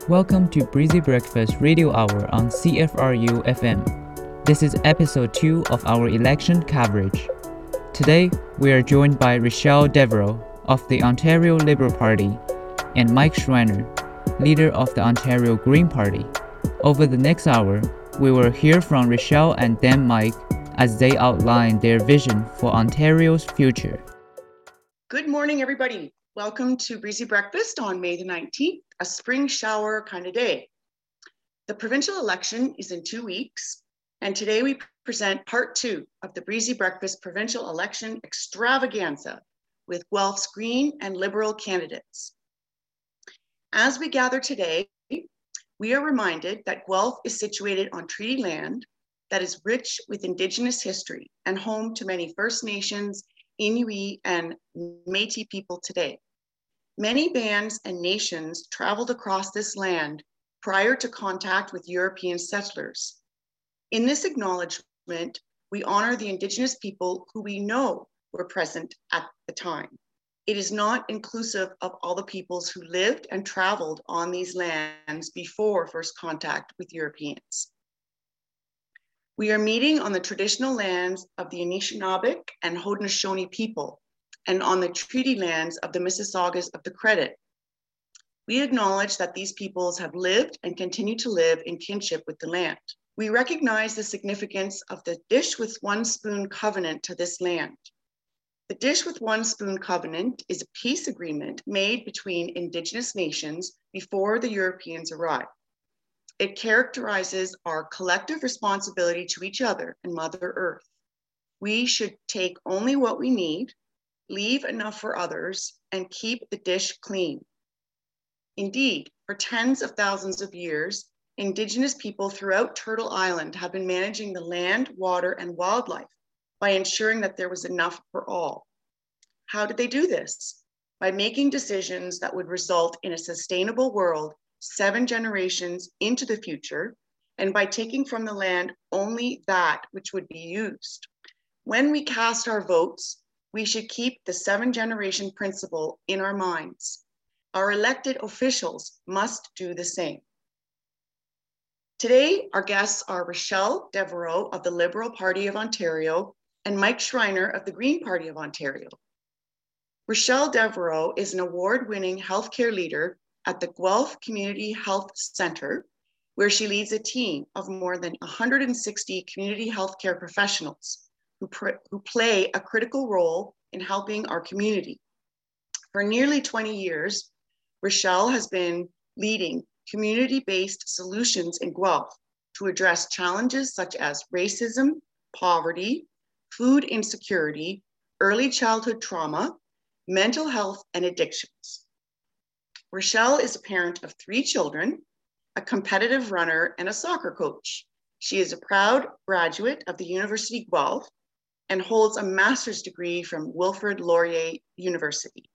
Welcome to Breezy Breakfast Radio Hour on CFRU FM. This is episode 2 of our election coverage. Today, we are joined by Rochelle Devereux of the Ontario Liberal Party and Mike Schreiner, leader of the Ontario Green Party. Over the next hour, we will hear from Rochelle and then Mike as they outline their vision for Ontario's future. Good morning, everybody. Welcome to Breezy Breakfast on May the 19th, a spring shower kind of day. The provincial election is in 2 weeks, and today we present part 2 of the Breezy Breakfast provincial election extravaganza with Guelph's Green and Liberal candidates. As we gather today, we are reminded that Guelph is situated on treaty land that is rich with Indigenous history and home to many First Nations, Inuit, and Métis people today. Many bands and nations traveled across this land prior to contact with European settlers. In this acknowledgement, we honor the Indigenous people who we know were present at the time. It is not inclusive of all the peoples who lived and traveled on these lands before first contact with Europeans. We are meeting on the traditional lands of the Anishinaabeg and Haudenosaunee people and on the treaty lands of the Mississaugas of the Credit. We acknowledge that these peoples have lived and continue to live in kinship with the land. We recognize the significance of the Dish with One Spoon covenant to this land. The Dish with One Spoon covenant is a peace agreement made between Indigenous nations before the Europeans arrived. It characterizes our collective responsibility to each other and Mother Earth. We should take only what we need, leave enough for others, and keep the dish clean. Indeed, for tens of thousands of years, Indigenous people throughout Turtle Island have been managing the land, water, and wildlife by ensuring that there was enough for all. How did they do this? By making decisions that would result in a sustainable world 7 generations into the future, and by taking from the land only that which would be used. When we cast our votes, we should keep the 7-generation principle in our minds. Our elected officials must do the same. Today, our guests are Rochelle Devereux of the Liberal Party of Ontario and Mike Schreiner of the Green Party of Ontario. Rochelle Devereux is an award-winning healthcare leader at the Guelph Community Health Centre, where she leads a team of more than 160 community healthcare professionals who play a critical role in helping our community. For nearly 20 years, Rochelle has been leading community-based solutions in Guelph to address challenges such as racism, poverty, food insecurity, early childhood trauma, mental health, and addictions. Rochelle is a parent of 3 children, a competitive runner, and a soccer coach. She is a proud graduate of the University Guelph and holds a master's degree from Wilfrid Laurier University.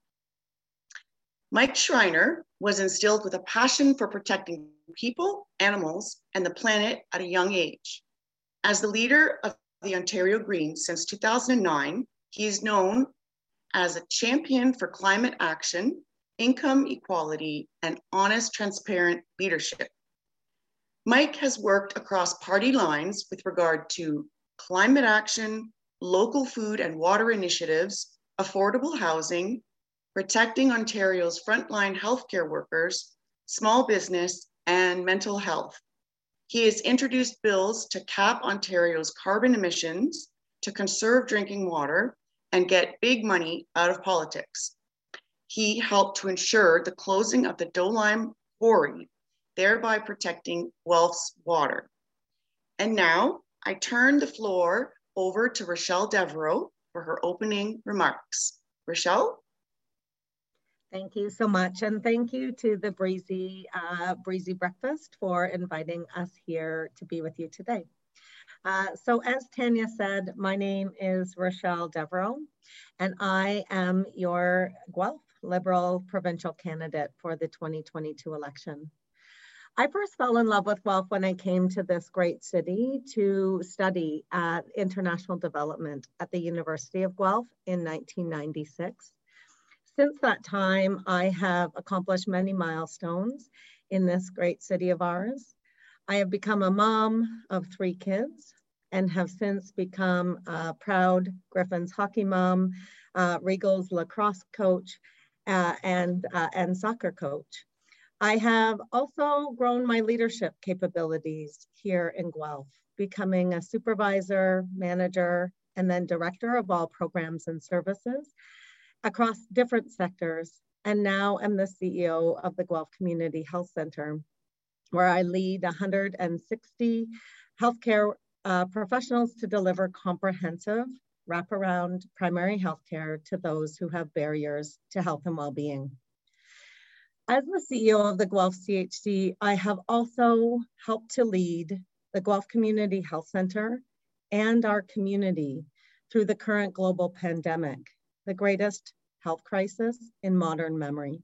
Mike Schreiner was instilled with a passion for protecting people, animals, and the planet at a young age. As the leader of the Ontario Greens since 2009, he is known as a champion for climate action, income equality, and honest, transparent leadership. Mike has worked across party lines with regard to climate action, local food and water initiatives, affordable housing, protecting Ontario's frontline healthcare workers, small business, and mental health. He has introduced bills to cap Ontario's carbon emissions, to conserve drinking water, and get big money out of politics. He helped to ensure the closing of the Dolime Quarry, thereby protecting Guelph's water. And now I turn the floor over to Rochelle Devereux for her opening remarks. Rochelle? Thank you so much. And thank you to the Breezy Breakfast for inviting us here to be with you today. So as Tanya said, my name is Rochelle Devereux, and I am your Guelph Liberal provincial candidate for the 2022 election. I first fell in love with Guelph when I came to this great city to study at international development at the University of Guelph in 1996. Since that time, I have accomplished many milestones in this great city of ours. I have become a mom of 3 kids and have since become a proud Griffins hockey mom, Regals lacrosse coach, and soccer coach. I have also grown my leadership capabilities here in Guelph, becoming a supervisor, manager, and then director of all programs and services across different sectors. And now I'm the CEO of the Guelph Community Health Center, where I lead 160 healthcare professionals to deliver comprehensive wraparound primary healthcare to those who have barriers to health and well-being. As the CEO of the Guelph CHC, I have also helped to lead the Guelph Community Health Center and our community through the current global pandemic, the greatest health crisis in modern memory.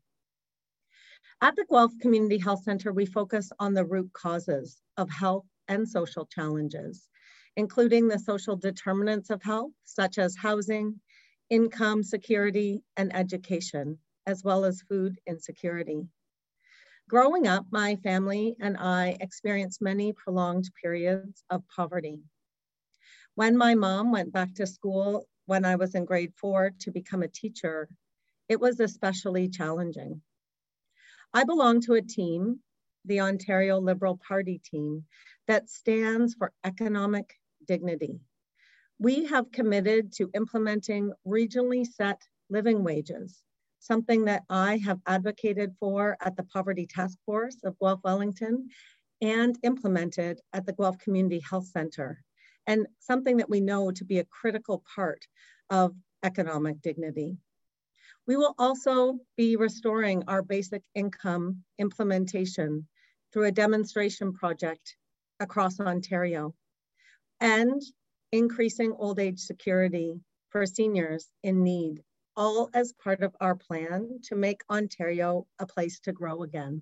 At the Guelph Community Health Center, we focus on the root causes of health and social challenges, including the social determinants of health, such as housing, income security, and education, as well as food insecurity. Growing up, my family and I experienced many prolonged periods of poverty. When my mom went back to school when I was in grade 4 to become a teacher, it was especially challenging. I belong to a team, the Ontario Liberal Party team, that stands for economic dignity. We have committed to implementing regionally set living wages, something that I have advocated for at the Poverty Task Force of Guelph Wellington and implemented at the Guelph Community Health Center, and something that we know to be a critical part of economic dignity. We will also be restoring our basic income implementation through a demonstration project across Ontario and increasing old age security for seniors in need, all as part of our plan to make Ontario a place to grow again.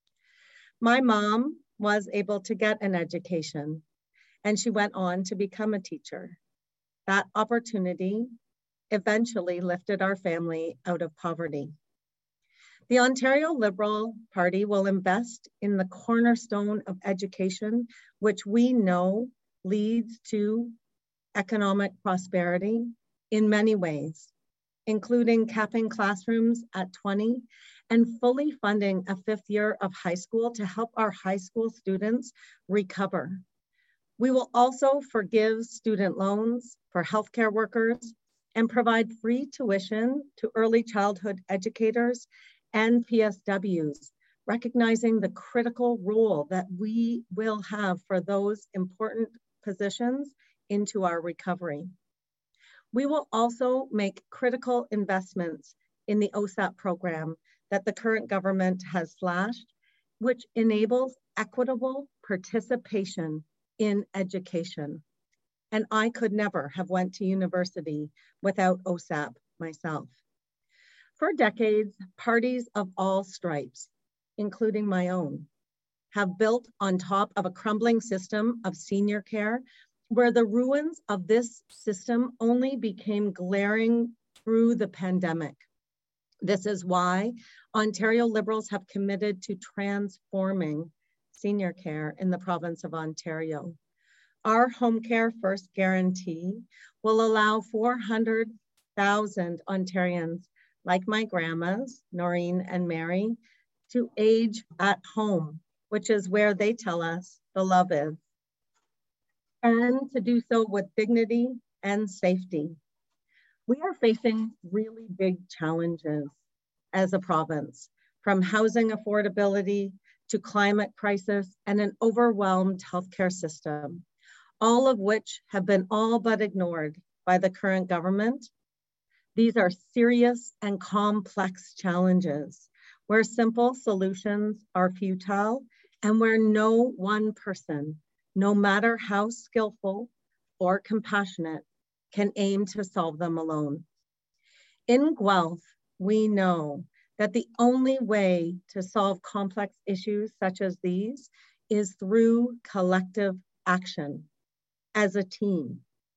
My mom was able to get an education and she went on to become a teacher. That opportunity eventually lifted our family out of poverty. The Ontario Liberal Party will invest in the cornerstone of education, which we know leads to economic prosperity in many ways, including capping classrooms at 20 and fully funding a 5th year of high school to help our high school students recover. We will also forgive student loans for healthcare workers and provide free tuition to early childhood educators and PSWs, recognizing the critical role that we will have for those important positions into our recovery. We will also make critical investments in the OSAP program that the current government has slashed, which enables equitable participation in education. And I could never have went to university without OSAP myself. For decades, parties of all stripes, including my own, have built on top of a crumbling system of senior care where the ruins of this system only became glaring through the pandemic. This is why Ontario Liberals have committed to transforming senior care in the province of Ontario. Our Home Care First guarantee will allow 400,000 Ontarians like my grandmas, Noreen and Mary, to age at home, which is where they tell us the love is, and to do so with dignity and safety. We are facing really big challenges as a province, from housing affordability to climate crisis and an overwhelmed healthcare system, all of which have been all but ignored by the current government. These are serious and complex challenges where simple solutions are futile and where no one person, no matter how skillful or compassionate, can aim to solve them alone. In Guelph, we know that the only way to solve complex issues such as these is through collective action as a team.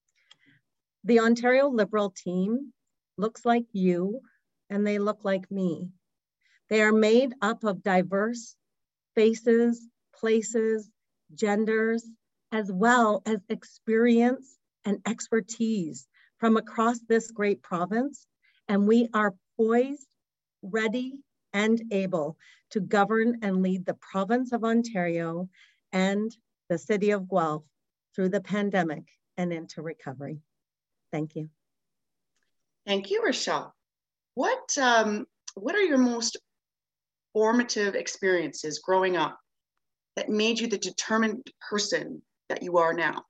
The Ontario Liberal team looks like you and they look like me. They are made up of diverse faces, places, genders, as well as experience and expertise from across this great province. And we are poised, ready, and able to govern and lead the province of Ontario and the city of Guelph through the pandemic and into recovery. Thank you. Thank you, Rochelle. What are your most formative experiences growing up that made you the determined person that you are now?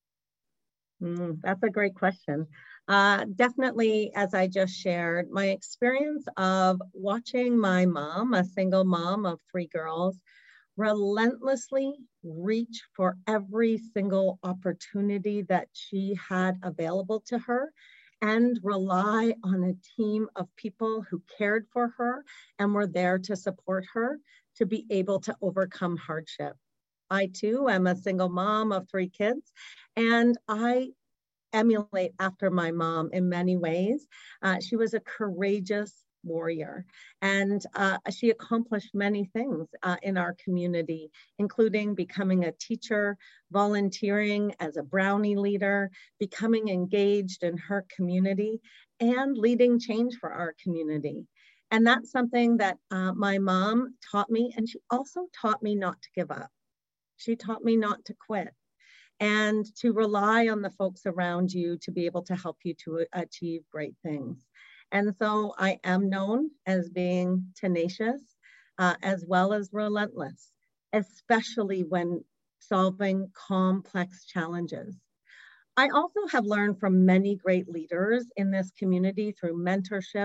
That's a great question. Definitely, as I just shared, my experience of watching my mom, a single mom of 3 girls, relentlessly reach for every single opportunity that she had available to her and rely on a team of people who cared for her and were there to support her to be able to overcome hardship. I too am a single mom of 3 kids, and I emulate after my mom in many ways. She was a courageous warrior, and she accomplished many things in our community, including becoming a teacher, volunteering as a Brownie leader, becoming engaged in her community, and leading change for our community. And that's something that my mom taught me, and she also taught me not to give up. She taught me not to quit and to rely on the folks around you to be able to help you to achieve great things. And so I am known as being tenacious as well as relentless, especially when solving complex challenges. I also have learned from many great leaders in this community through mentorship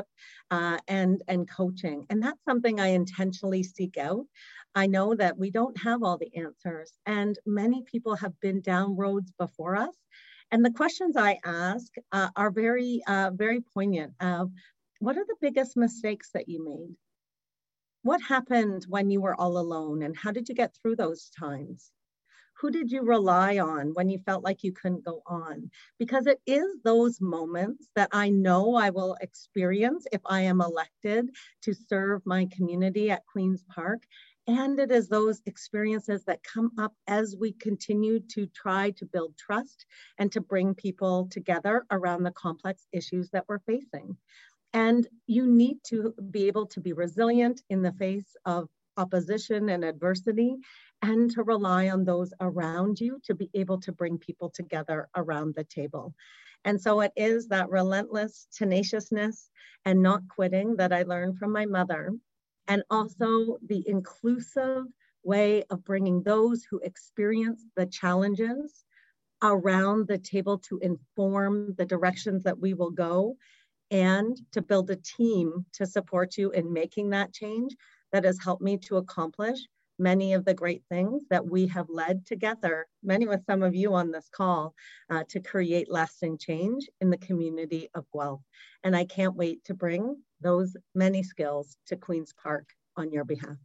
and coaching. And that's something I intentionally seek out. I know that we don't have all the answers, and many people have been down roads before us. And the questions I ask are very poignant. What are the biggest mistakes that you made? What happened when you were all alone, and how did you get through those times? Who did you rely on when you felt like you couldn't go on? Because it is those moments that I know I will experience if I am elected to serve my community at Queen's Park. And it is those experiences that come up as we continue to try to build trust and to bring people together around the complex issues that we're facing. And you need to be able to be resilient in the face of opposition and adversity, and to rely on those around you to be able to bring people together around the table. And so it is that relentless tenaciousness and not quitting that I learned from my mother, and also the inclusive way of bringing those who experience the challenges around the table to inform the directions that we will go, and to build a team to support you in making that change that has helped me to accomplish many of the great things that we have led together, many with some of you on this call, to create lasting change in the community of Guelph. And I can't wait to bring those many skills to Queen's Park on your behalf.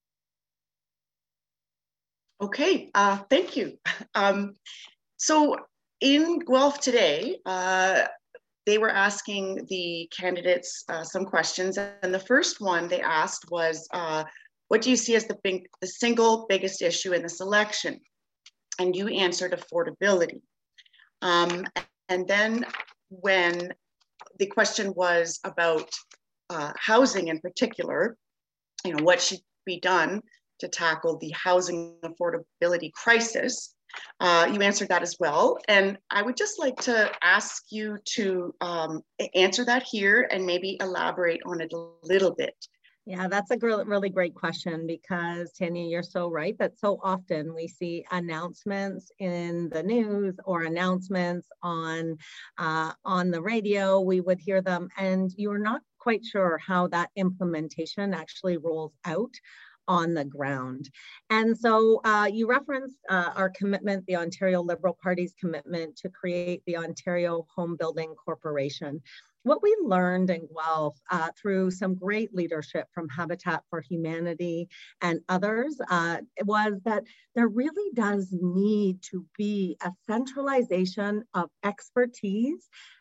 Okay, thank you. So in Guelph today, they were asking the candidates some questions, and the first one they asked was, what do you see as the single biggest issue in this election? And you answered affordability. And then when the question was about housing in particular, you know, what should be done to tackle the housing affordability crisis, you answered that as well. And I would just like to ask you to answer that here and maybe elaborate on it a little bit. Yeah, that's a really great question, because Tanya, you're so right that so often we see announcements in the news or announcements on the radio. We would hear them, and you're not quite sure how that implementation actually rolls out on the ground. And so you referenced our commitment, the Ontario Liberal Party's commitment to create the Ontario Home Building Corporation. What we learned in Guelph through some great leadership from Habitat for Humanity and others was that there really does need to be a centralization of expertise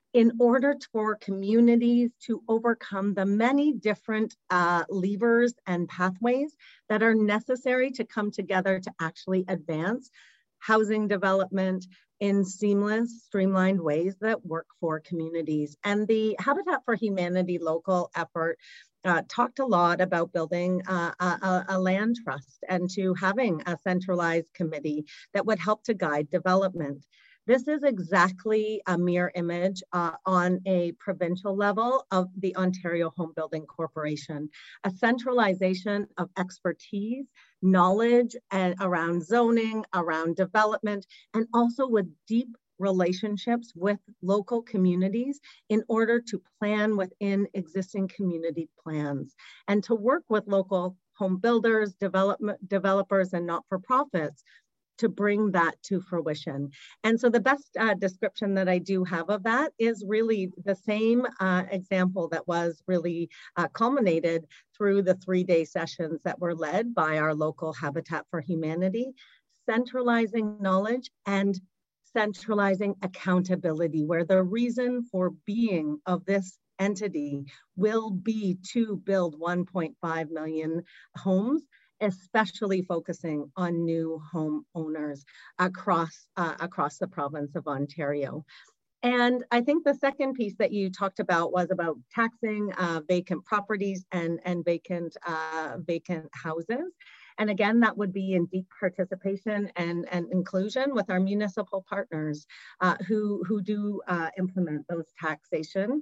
in order for communities to overcome the many different levers and pathways that are necessary to come together to actually advance housing development in seamless, streamlined ways that work for communities. And the Habitat for Humanity local effort talked a lot about building a land trust and to having a centralized committee that would help to guide development. This is exactly a mirror image on a provincial level of the Ontario Home Building Corporation, a centralization of expertise, knowledge and around zoning, around development, and also with deep relationships with local communities in order to plan within existing community plans and to work with local home builders, developers, and not-for-profits to bring that to fruition. And so the best description that I do have of that is really the same example that was really culminated through the 3-day sessions that were led by our local Habitat for Humanity, centralizing knowledge and centralizing accountability, where the reason for being of this entity will be to build 1.5 million homes, especially focusing on new home owners across the province of Ontario. And I think the second piece that you talked about was about taxing vacant properties and vacant houses. And again, that would be in deep participation and inclusion with our municipal partners who do implement those taxation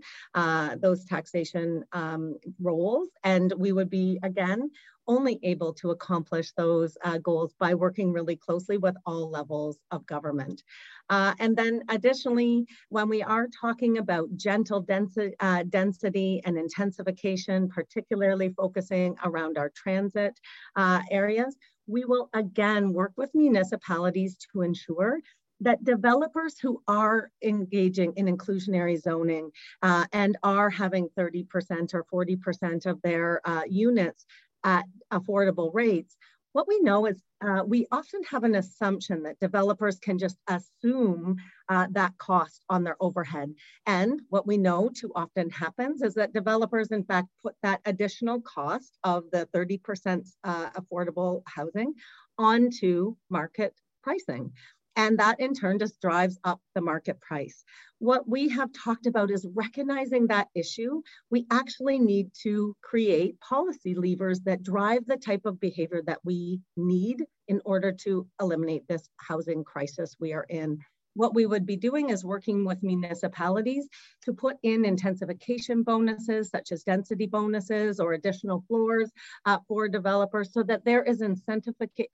roles. And we would be, again, only able to accomplish those goals by working really closely with all levels of government. And then additionally, when we are talking about gentle density and intensification, particularly focusing around our transit areas, we will again work with municipalities to ensure that developers who are engaging in inclusionary zoning and are having 30% or 40% of their units at affordable rates, what we know is we often have an assumption that developers can just assume that cost on their overhead. And what we know too often happens is that developers, in fact, put that additional cost of the 30% affordable housing onto market pricing. And that in turn just drives up the market price. What we have talked about is recognizing that issue. We actually need to create policy levers that drive the type of behavior that we need in order to eliminate this housing crisis we are in. What we would be doing is working with municipalities to put in intensification bonuses, such as density bonuses or additional floors for developers, so that there is incentives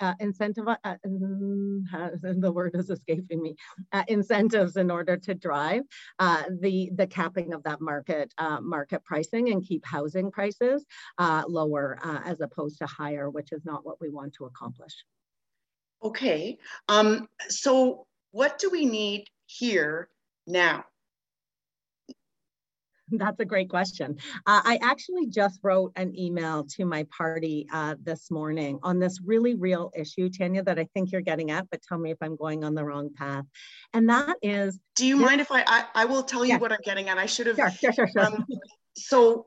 in order to drive the capping of that market pricing and keep housing prices lower as opposed to higher, which is not what we want to accomplish. Okay, so what do we need here now? That's a great question. I actually just wrote an email to my party this morning on this really real issue, Tanya, that I think you're getting at, but tell me if I'm going on the wrong path. And that is— Do you mind if I will tell you what I'm getting at? I should have— Sure. So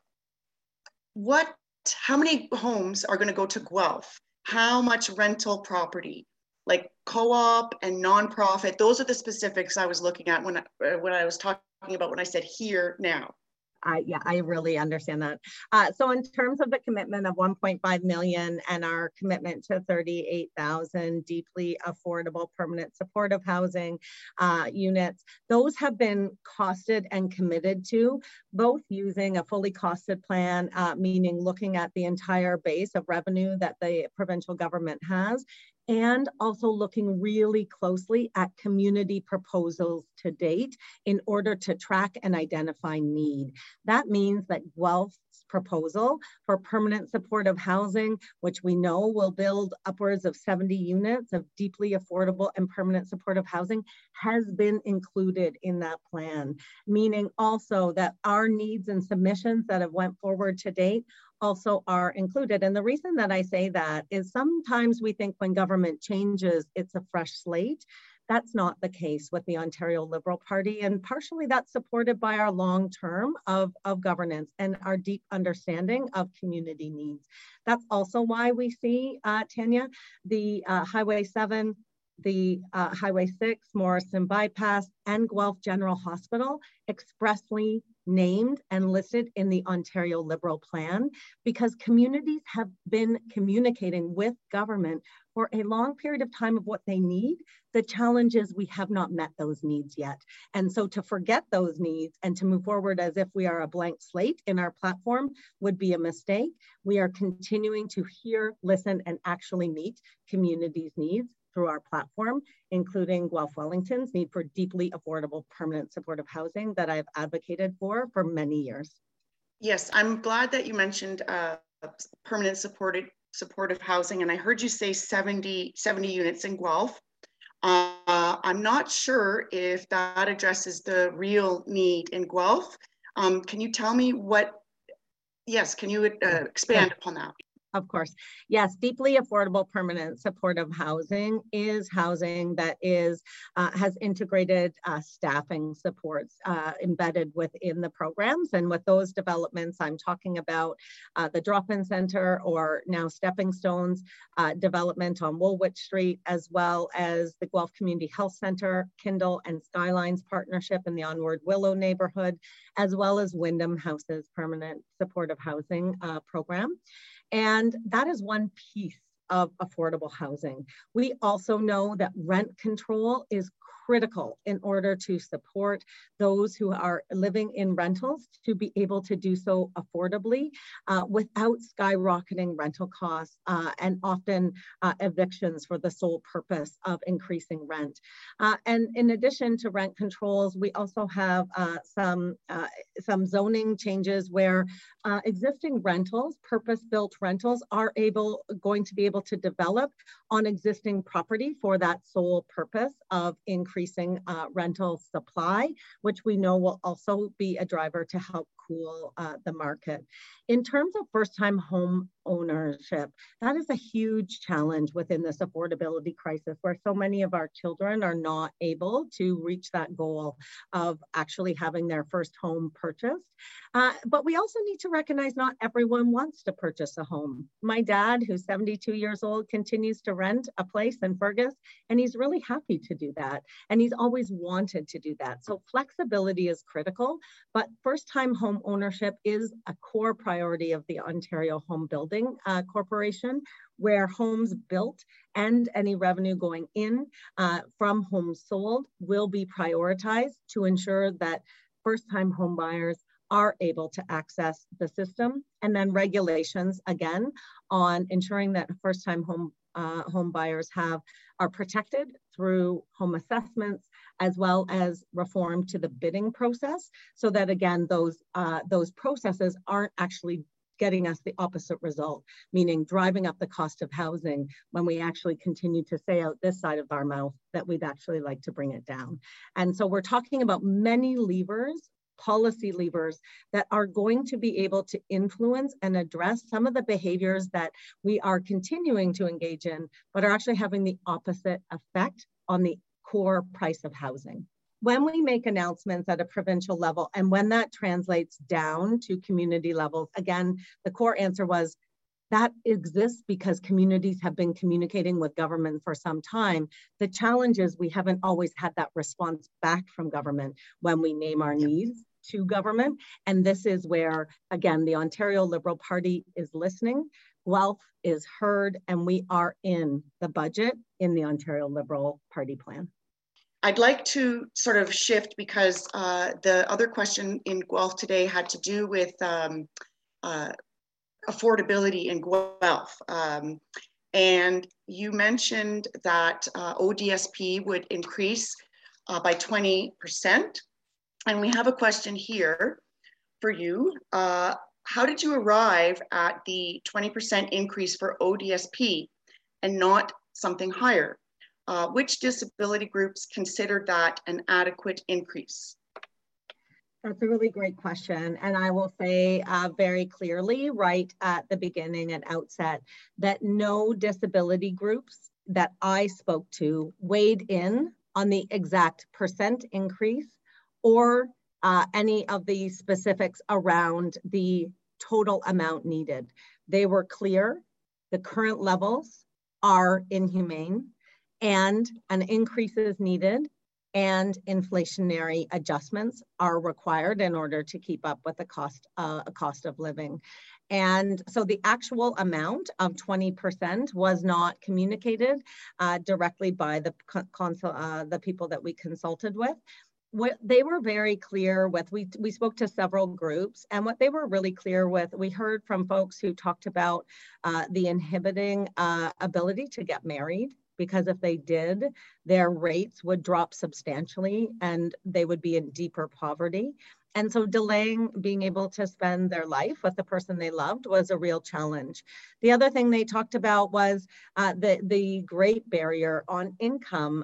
how many homes are going to go to Guelph? How much rental property? Like co-op and nonprofit, those are the specifics I was looking at when I was talking about when I said here now. I really understand that. So in terms of the commitment of 1.5 million and our commitment to 38,000 deeply affordable permanent supportive housing units, those have been costed and committed to, both using a fully costed plan, meaning looking at the entire base of revenue that the provincial government has, and also looking really closely at community proposals to date in order to track and identify need. That means that Guelph's proposal for permanent supportive housing, which we know will build upwards of 70 units of deeply affordable and permanent supportive housing, has been included in that plan, meaning also that our needs and submissions that have went forward to date also are included. And the reason that I say that is sometimes we think when government changes, it's a fresh slate. That's not the case with the Ontario Liberal Party, and partially that's supported by our long term of governance and our deep understanding of community needs. That's also why we see, Tanya, the Highway 7, the Highway 6, Morrison Bypass, and Guelph General Hospital expressly named and listed in the Ontario Liberal Plan, because communities have been communicating with government for a long period of time of what they need. The challenge is we have not met those needs yet. And so to forget those needs and to move forward as if we are a blank slate in our platform would be a mistake. We are continuing to hear, listen, and actually meet communities' needs through our platform, including Guelph Wellington's need for deeply affordable permanent supportive housing that I've advocated for many years. Yes, I'm glad that you mentioned permanent supportive housing, and I heard you say 70 units in Guelph. I'm not sure if that addresses the real need in Guelph. Can you tell me what, yes, can you expand upon that? Of course. Yes, deeply affordable permanent supportive housing is housing that is has integrated staffing supports embedded within the programs. And with those developments, I'm talking about the Drop-In Center, or now Stepping Stones development on Woolwich Street, as well as the Guelph Community Health Center, Kindle and Skylines partnership in the Onward Willow neighborhood, as well as Wyndham House's permanent supportive housing program. And that is one piece of affordable housing. We also know that rent control is critical in order to support those who are living in rentals to be able to do so affordably without skyrocketing rental costs and often evictions for the sole purpose of increasing rent. And in addition to rent controls, we also have some zoning changes where existing rentals, purpose-built rentals, are going to be able to develop on existing property for that sole purpose of increasing rental supply, which we know will also be a driver to help cool the market. In terms of first-time home ownership, that is a huge challenge within this affordability crisis, where so many of our children are not able to reach that goal of actually having their first home purchased. But we also need to recognize not everyone wants to purchase a home. My dad, who's 72 years old, continues to rent a place in Fergus, and he's really happy to do that. And he's always wanted to do that. So flexibility is critical, but first-time home ownership is a core priority of the Ontario Home Building Corporation, where homes built and any revenue going in from homes sold will be prioritized to ensure that first-time home buyers are able to access the system. And then regulations, again, on ensuring that first-time home buyers are protected through home assessments, as well as reform to the bidding process, so that, again, those processes aren't actually getting us the opposite result, meaning driving up the cost of housing when we actually continue to say out this side of our mouth that we'd actually like to bring it down. And so we're talking about many levers, policy levers, that are going to be able to influence and address some of the behaviors that we are continuing to engage in, but are actually having the opposite effect on the core price of housing. When we make announcements at a provincial level, and when that translates down to community levels, again, the core answer was that exists because communities have been communicating with government for some time. The challenge is we haven't always had that response back from government when we name our needs to government. And this is where, again, the Ontario Liberal Party is listening, Guelph is heard, and we are in the budget in the Ontario Liberal Party plan. I'd like to sort of shift, because the other question in Guelph today had to do with affordability in Guelph. And you mentioned that ODSP would increase by 20%. And we have a question here for you. How did you arrive at the 20% increase for ODSP and not something higher? Which disability groups considered that an adequate increase? That's a really great question. And I will say very clearly right at the beginning and outset that no disability groups that I spoke to weighed in on the exact percent increase or any of the specifics around the total amount needed. They were clear. The current levels are inhumane and an increase is needed, and inflationary adjustments are required in order to keep up with the cost of living. And so the actual amount of 20% was not communicated directly by the people that we consulted with. What they were very clear with, we spoke to several groups, and what they were really clear with, we heard from folks who talked about the inhibiting ability to get married, because if they did, their rates would drop substantially and they would be in deeper poverty. And so delaying being able to spend their life with the person they loved was a real challenge. The other thing they talked about was the great barrier on income,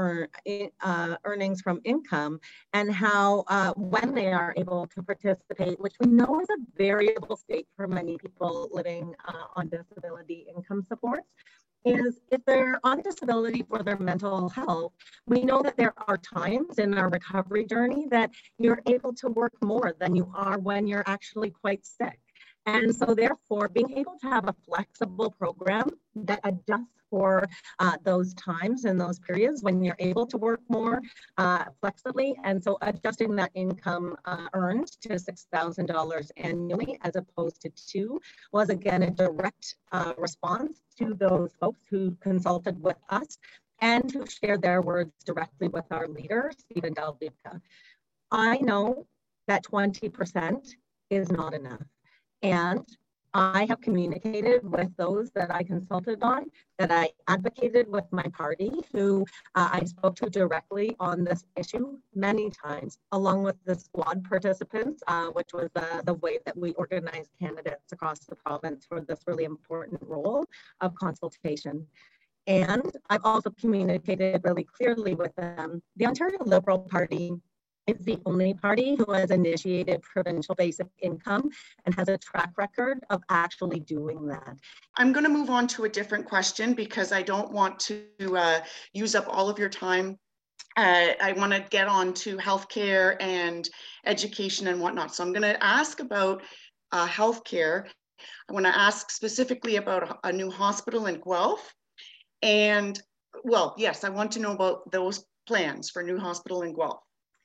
earnings from income, and how when they are able to participate, which we know is a variable state for many people living on disability income supports, is if they're on disability for their mental health, we know that there are times in our recovery journey that you're able to work more than you are when you're actually quite sick. And so therefore, being able to have a flexible program that adjusts for those times and those periods when you're able to work more flexibly. And so adjusting that income earned to $6,000 annually as opposed to $2,000 was again a direct response to those folks who consulted with us and who shared their words directly with our leader, Stephen Del Duca. I know that 20% is not enough. And I have communicated with those that I consulted on, that I advocated with my party, who I spoke to directly on this issue many times, along with the squad participants, which was the way that we organized candidates across the province for this really important role of consultation. And I've also communicated really clearly with them. The Ontario Liberal Party is the only party who has initiated provincial basic income and has a track record of actually doing that. I'm going to move on to a different question because I don't want to use up all of your time. I want to get on to healthcare and education and whatnot. So I'm going to ask about healthcare. I want to ask specifically about a new hospital in Guelph. And well, yes, I want to know about those plans for a new hospital in Guelph.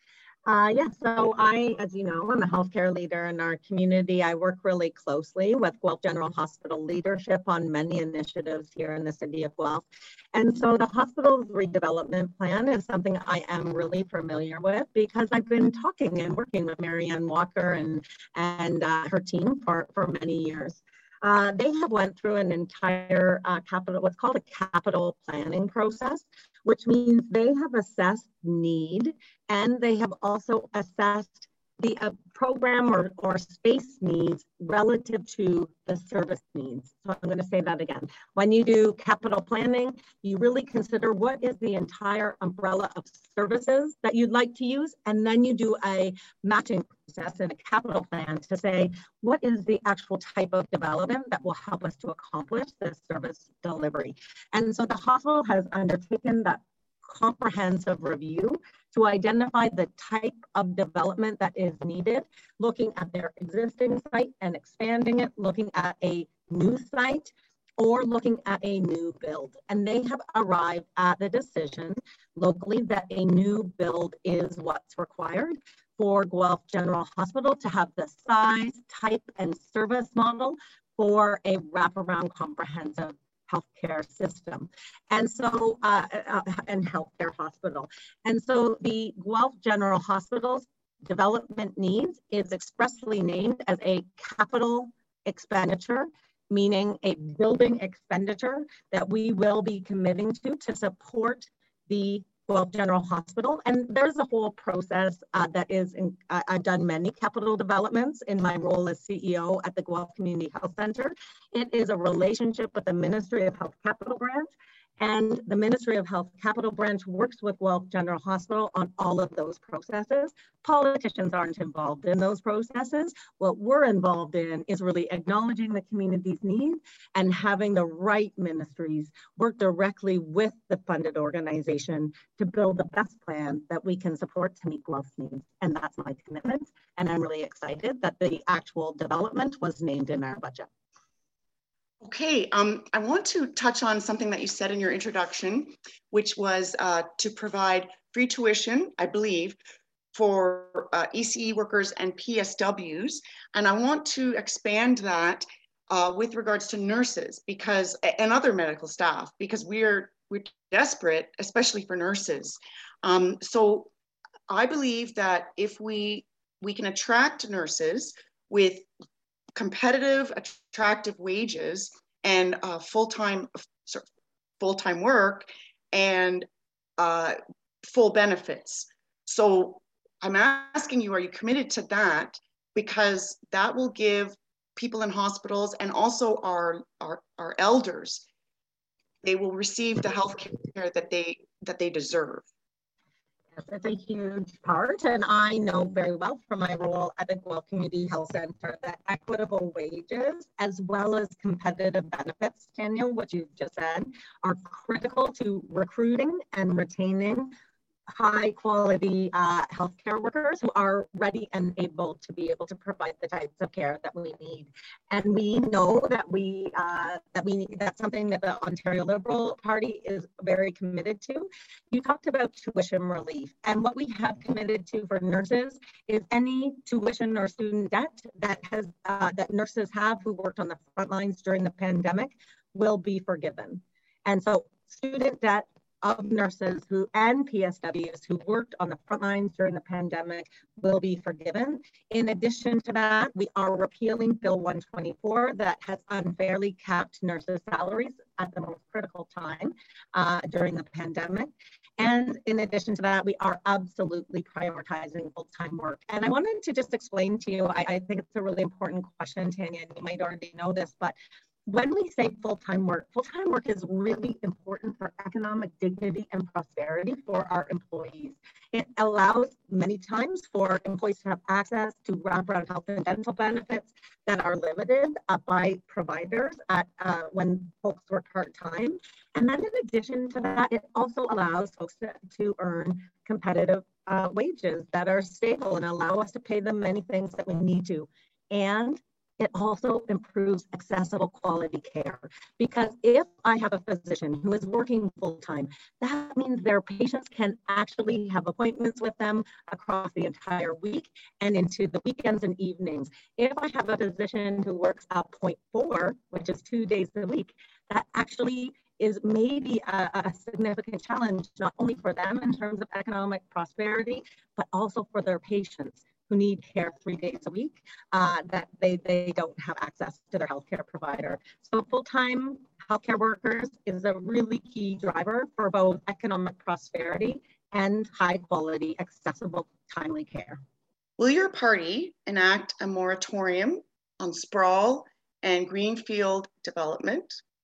So I, as you know, I'm a healthcare leader in our community. I work really closely with Guelph General Hospital leadership on many initiatives here in the city of Guelph. And so the hospital's redevelopment plan is something I am really familiar with because I've been talking and working with Marianne Walker and her team for many years. They have went through an entire what's called a capital planning process, which means they have assessed need and they have also assessed the program or space needs relative to the service needs. So I'm going to say that again. When you do capital planning, you really consider what is the entire umbrella of services that you'd like to use, and then you do a matching process and a capital plan to say, what is the actual type of development that will help us to accomplish this service delivery? And so the hospital has undertaken that comprehensive review to identify the type of development that is needed, looking at their existing site and expanding it, looking at a new site, or looking at a new build. And they have arrived at the decision locally that a new build is what's required for Guelph General Hospital to have the size, type, and service model for a wraparound comprehensive healthcare system. And so, and healthcare hospital. And so the Guelph General Hospital's development needs is expressly named as a capital expenditure, meaning a building expenditure that we will be committing to support the Guelph General Hospital. And there's a whole process that is, I've done many capital developments in my role as CEO at the Guelph Community Health Center. It is a relationship with the Ministry of Health Capital Grant. And the Ministry of Health Capital Branch works with Guelph General Hospital on all of those processes. Politicians aren't involved in those processes. What we're involved in is really acknowledging the community's needs and having the right ministries work directly with the funded organization to build the best plan that we can support to meet Guelph's needs. And that's my commitment. And I'm really excited that the actual development was named in our budget. Okay, I want to touch on something that you said in your introduction, which was to provide free tuition, I believe, for ECE workers and PSWs. And I want to expand that with regards to nurses and other medical staff, because we're desperate, especially for nurses. So I believe that if we can attract nurses with competitive, attractive wages and full-time work and full benefits. So I'm asking you, are you committed to that? Because that will give people in hospitals and also our elders, they will receive the health care that they deserve. It's a huge part, and I know very well from my role at the Guelph Community Health Center that equitable wages as well as competitive benefits, Tanya, what you just said, are critical to recruiting and retaining high quality healthcare workers who are ready and able to provide the types of care that we need. And we know that that's something that the Ontario Liberal Party is very committed to. You talked about tuition relief, and what we have committed to for nurses is any tuition or student debt that nurses have who worked on the front lines during the pandemic will be forgiven. And so student debt of nurses and PSWs who worked on the front lines during the pandemic will be forgiven. In addition to that, we are repealing Bill 124 that has unfairly capped nurses' salaries at the most critical time during the pandemic. And in addition to that, we are absolutely prioritizing full-time work. And I wanted to just explain to you, I think it's a really important question, Tanya, and you might already know this, but when we say full-time work is really important for economic dignity and prosperity for our employees. It allows many times for employees to have access to wraparound health and dental benefits that are limited by providers when folks work part-time. And then in addition to that, it also allows folks to earn competitive wages that are stable and allow us to pay them many things that we need to. And it also improves accessible quality care, because if I have a physician who is working full-time, that means their patients can actually have appointments with them across the entire week and into the weekends and evenings. If I have a physician who works at 0.4, which is 2 days a week, that actually is maybe a significant challenge, not only for them in terms of economic prosperity, but also for their patients who need care 3 days a week, that they don't have access to their healthcare provider. So full-time healthcare workers is a really key driver for both economic prosperity and high quality, accessible, timely care. Will your party enact a moratorium on sprawl and greenfield development?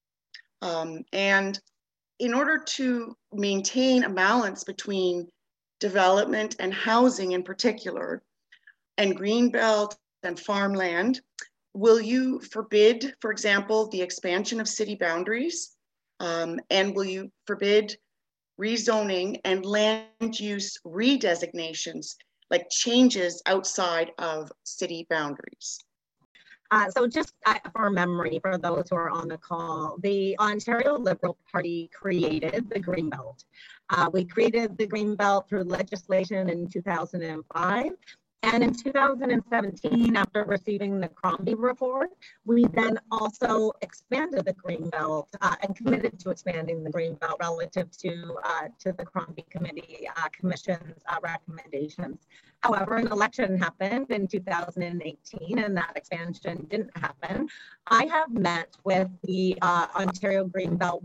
And in order to maintain a balance between development and housing in particular, and greenbelt and farmland, will you forbid, for example, the expansion of city boundaries? And will you forbid rezoning and land use redesignations, like changes outside of city boundaries? So just for memory, for those who are on the call, the Ontario Liberal Party created the Greenbelt. We created the Greenbelt through legislation in 2005. And in 2017, after receiving the Crombie report, we then also expanded the Greenbelt and committed to expanding the Greenbelt relative to the Crombie Commission's recommendations. However, an election happened in 2018 and that expansion didn't happen. I have met with the Ontario Greenbelt West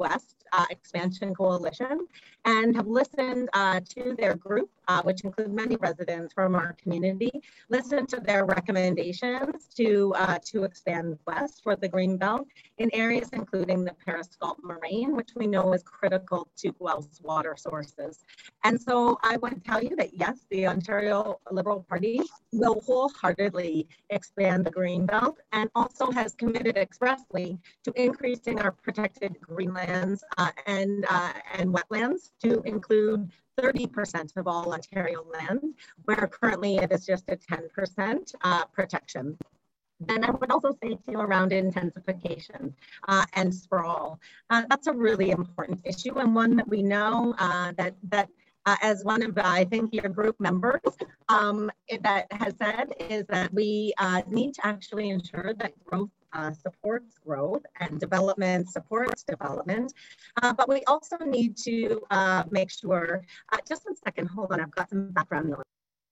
Expansion Coalition and have listened to their group, which includes many residents from our community, listened to their recommendations to expand west for the Greenbelt in areas including the Periscope Moraine, which we know is critical to Guelph's water sources. And so I would tell you that yes, the Ontario Liberal Party will wholeheartedly expand the Greenbelt and also has committed expressly to increasing our protected greenlands and wetlands to include 30% of all Ontario land, where currently it is just a 10% protection. Then I would also say to you around intensification and sprawl. That's a really important issue and one that we know that as one of, I think, your group members that has said is that we need to actually ensure that growth supports growth and development supports development. But we also need to make sure, just one second, hold on, I've got some background noise.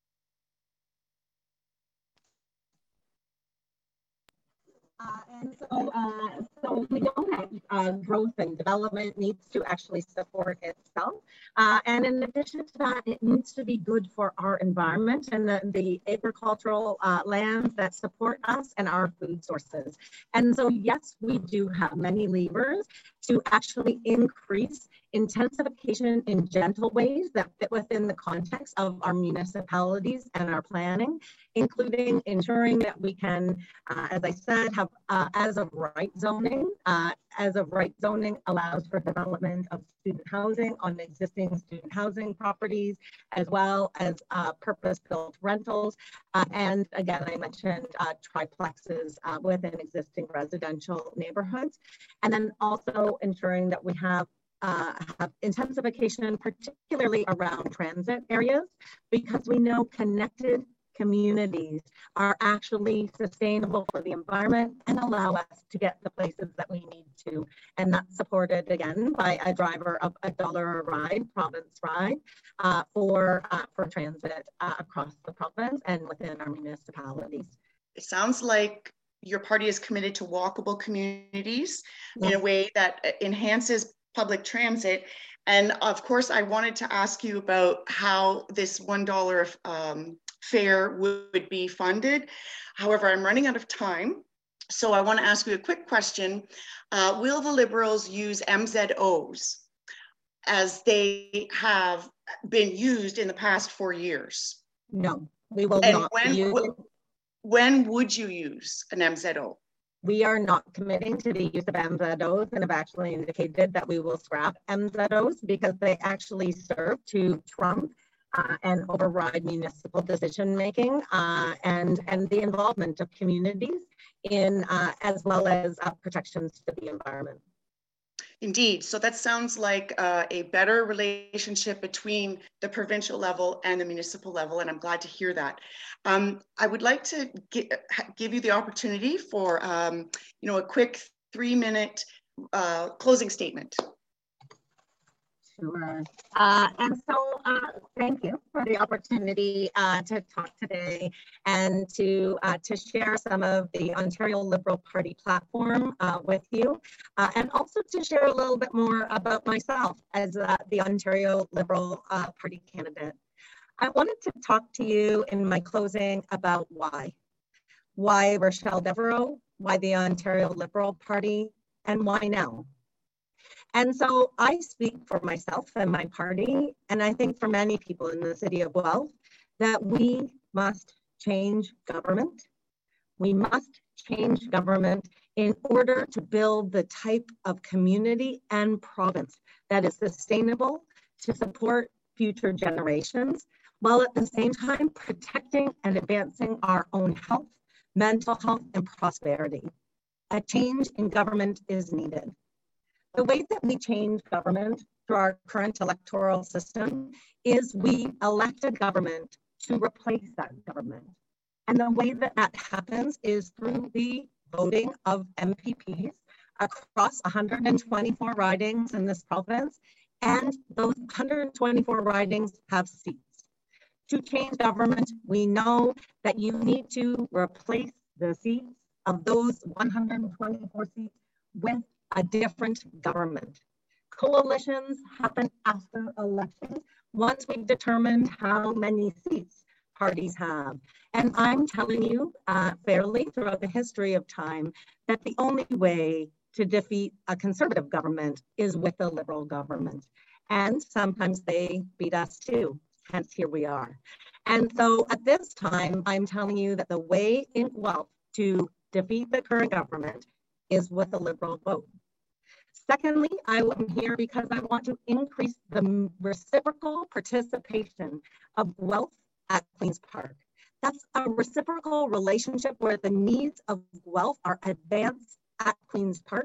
So we know that growth and development needs to actually support itself. And in addition to that, it needs to be good for our environment and the agricultural lands that support us and our food sources. And so, yes, we do have many levers to actually increase intensification in gentle ways that fit within the context of our municipalities and our planning, including ensuring that we can, as I said, have as of right zoning. As of right zoning allows for development of student housing on existing student housing properties, as well as purpose-built rentals. And again, I mentioned triplexes within existing residential neighborhoods. And then also ensuring that we have intensification, particularly around transit areas, because we know connected communities are actually sustainable for the environment and allow us to get the places that we need to. And that's supported again by a driver of $1 a ride, province ride, for transit across the province and within our municipalities. It sounds like your party is committed to walkable communities in a way that enhances public transit. And of course, I wanted to ask you about how this $1 fare would be funded. However, I'm running out of time. So I want to ask you a quick question. Will the Liberals use MZOs as they have been used in the past 4 years? No, we will not. When would you use an MZO? We are not committing to the use of MZOs and have actually indicated that we will scrap MZOs because they actually serve to trump and override municipal decision-making and the involvement of communities in as well as protections to the environment. Indeed. So that sounds like a better relationship between the provincial level and the municipal level, and I'm glad to hear that. I would like to give you the opportunity for a quick 3-minute closing statement. Sure. Thank you for the opportunity to talk today and to share some of the Ontario Liberal Party platform with you, and also to share a little bit more about myself as the Ontario Liberal Party candidate. I wanted to talk to you in my closing about why. Why Rochelle Devereaux, why the Ontario Liberal Party, and why now? And so I speak for myself and my party, and I think for many people in the city of Guelph, that we must change government. We must change government in order to build the type of community and province that is sustainable to support future generations, while at the same time protecting and advancing our own health, mental health, and prosperity. A change in government is needed. The way that we change government through our current electoral system is we elect a government to replace that government. And the way that that happens is through the voting of MPPs across 124 ridings in this province, and those 124 ridings have seats. To change government, we know that you need to replace the seats of those 124 seats with a different government. Coalitions happen after elections, once we've determined how many seats parties have. And I'm telling you fairly throughout the history of time that the only way to defeat a conservative government is with a Liberal government. And sometimes they beat us too, hence here we are. And so at this time, I'm telling you that the way in Guelph to defeat the current government is with a Liberal vote. Secondly, I am here because I want to increase the reciprocal participation of Guelph at Queen's Park. That's a reciprocal relationship where the needs of Guelph are advanced at Queen's Park,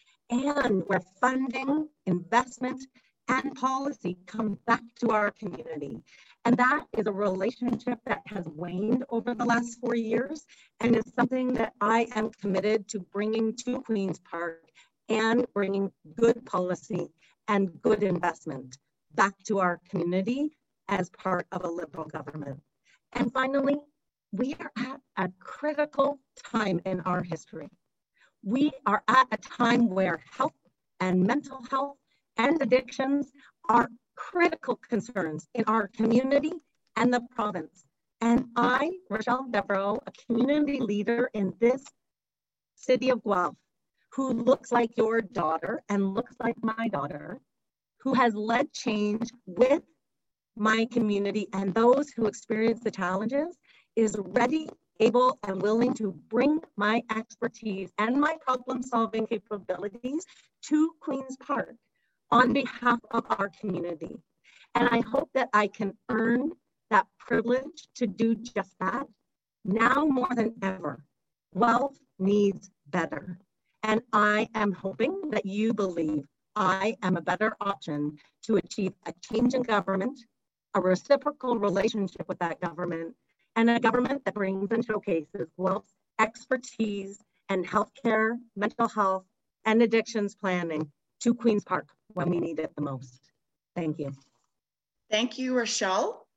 and where funding, investment, and policy come back to our community. And that is a relationship that has waned over the last 4 years, and is something that I am committed to bringing to Queen's Park and bringing good policy and good investment back to our community as part of a Liberal government. And finally, we are at a critical time in our history. We are at a time where health and mental health and addictions are critical concerns in our community and the province. And I, Rochelle Devereaux, a community leader in this city of Guelph, who looks like your daughter and looks like my daughter, who has led change with my community and those who experience the challenges, is ready, able, and willing to bring my expertise and my problem-solving capabilities to Queen's Park on behalf of our community. And I hope that I can earn that privilege to do just that. Now more than ever, Guelph needs better. And I am hoping that you believe I am a better option to achieve a change in government, a reciprocal relationship with that government, and a government that brings and showcases Guelph's expertise and healthcare, mental health, and addictions planning to Queen's Park when we need it the most. Thank you. Thank you, Rochelle.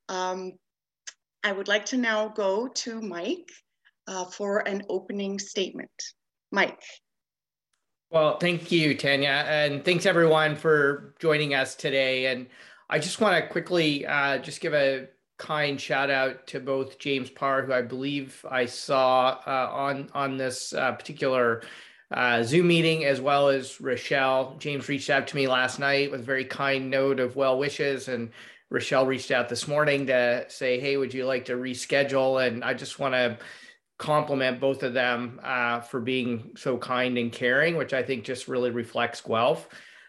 I would like to now go to Mike for an opening statement. Mike. Well, thank you, Tanya, and thanks everyone for joining us today. And I just want to quickly just give a kind shout out to both James Parr, who I believe I saw on this particular Zoom meeting, as well as Rochelle. James reached out to me last night with a very kind note of well wishes, and Rochelle reached out this morning to say, hey, would you like to reschedule? And I just want to compliment both of them for being so kind and caring, which I think just really reflects Guelph.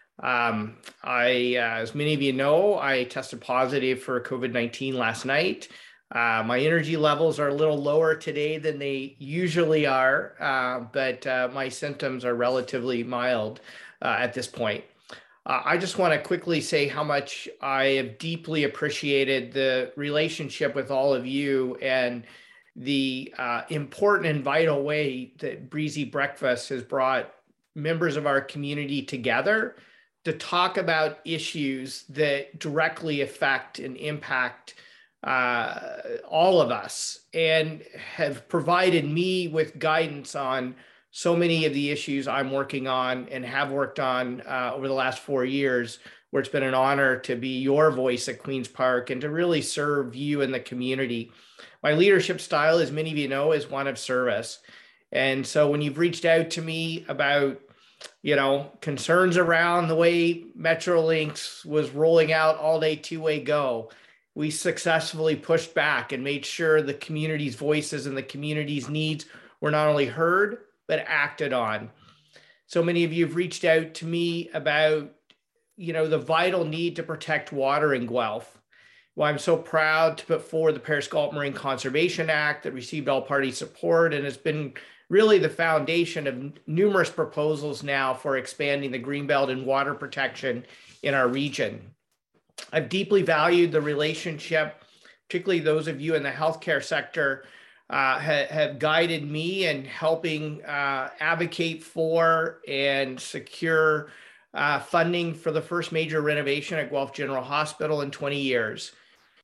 As many of you know, I tested positive for COVID-19 last night. My energy levels are a little lower today than they usually are, but my symptoms are relatively mild at this point. I just want to quickly say how much I have deeply appreciated the relationship with all of you and the important and vital way that Breezy Breakfast has brought members of our community together to talk about issues that directly affect and impact all of us, and have provided me with guidance on so many of the issues I'm working on and have worked on over the last 4 years, where it's been an honor to be your voice at Queen's Park and to really serve you and the community. My leadership style, as many of you know, is one of service. And so when you've reached out to me about, concerns around the way Metrolinx was rolling out all-day two-way go, we successfully pushed back and made sure the community's voices and the community's needs were not only heard, but acted on. So many of you have reached out to me about, the vital need to protect water in Guelph. Well, I'm so proud to put forward the Paris-Galt Marine Conservation Act that received all party support and has been really the foundation of numerous proposals now for expanding the Greenbelt and water protection in our region. I've deeply valued the relationship, particularly those of you in the healthcare sector have guided me in helping advocate for and secure funding for the first major renovation at Guelph General Hospital in 20 years.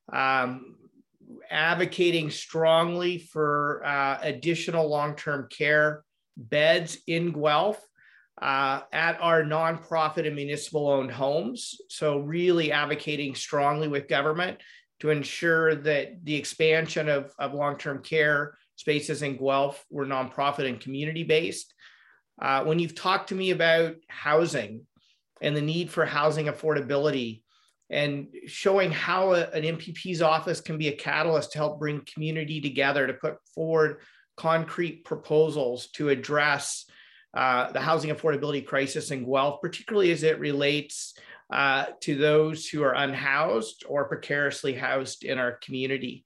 Advocating strongly for additional long-term care beds in Guelph at our nonprofit and municipal owned homes. So really advocating strongly with government to ensure that the expansion of long-term care spaces in Guelph were nonprofit and community-based. When you've talked to me about housing and the need for housing affordability and showing how an MPP's office can be a catalyst to help bring community together to put forward concrete proposals to address the housing affordability crisis in Guelph, particularly as it relates to those who are unhoused or precariously housed in our community.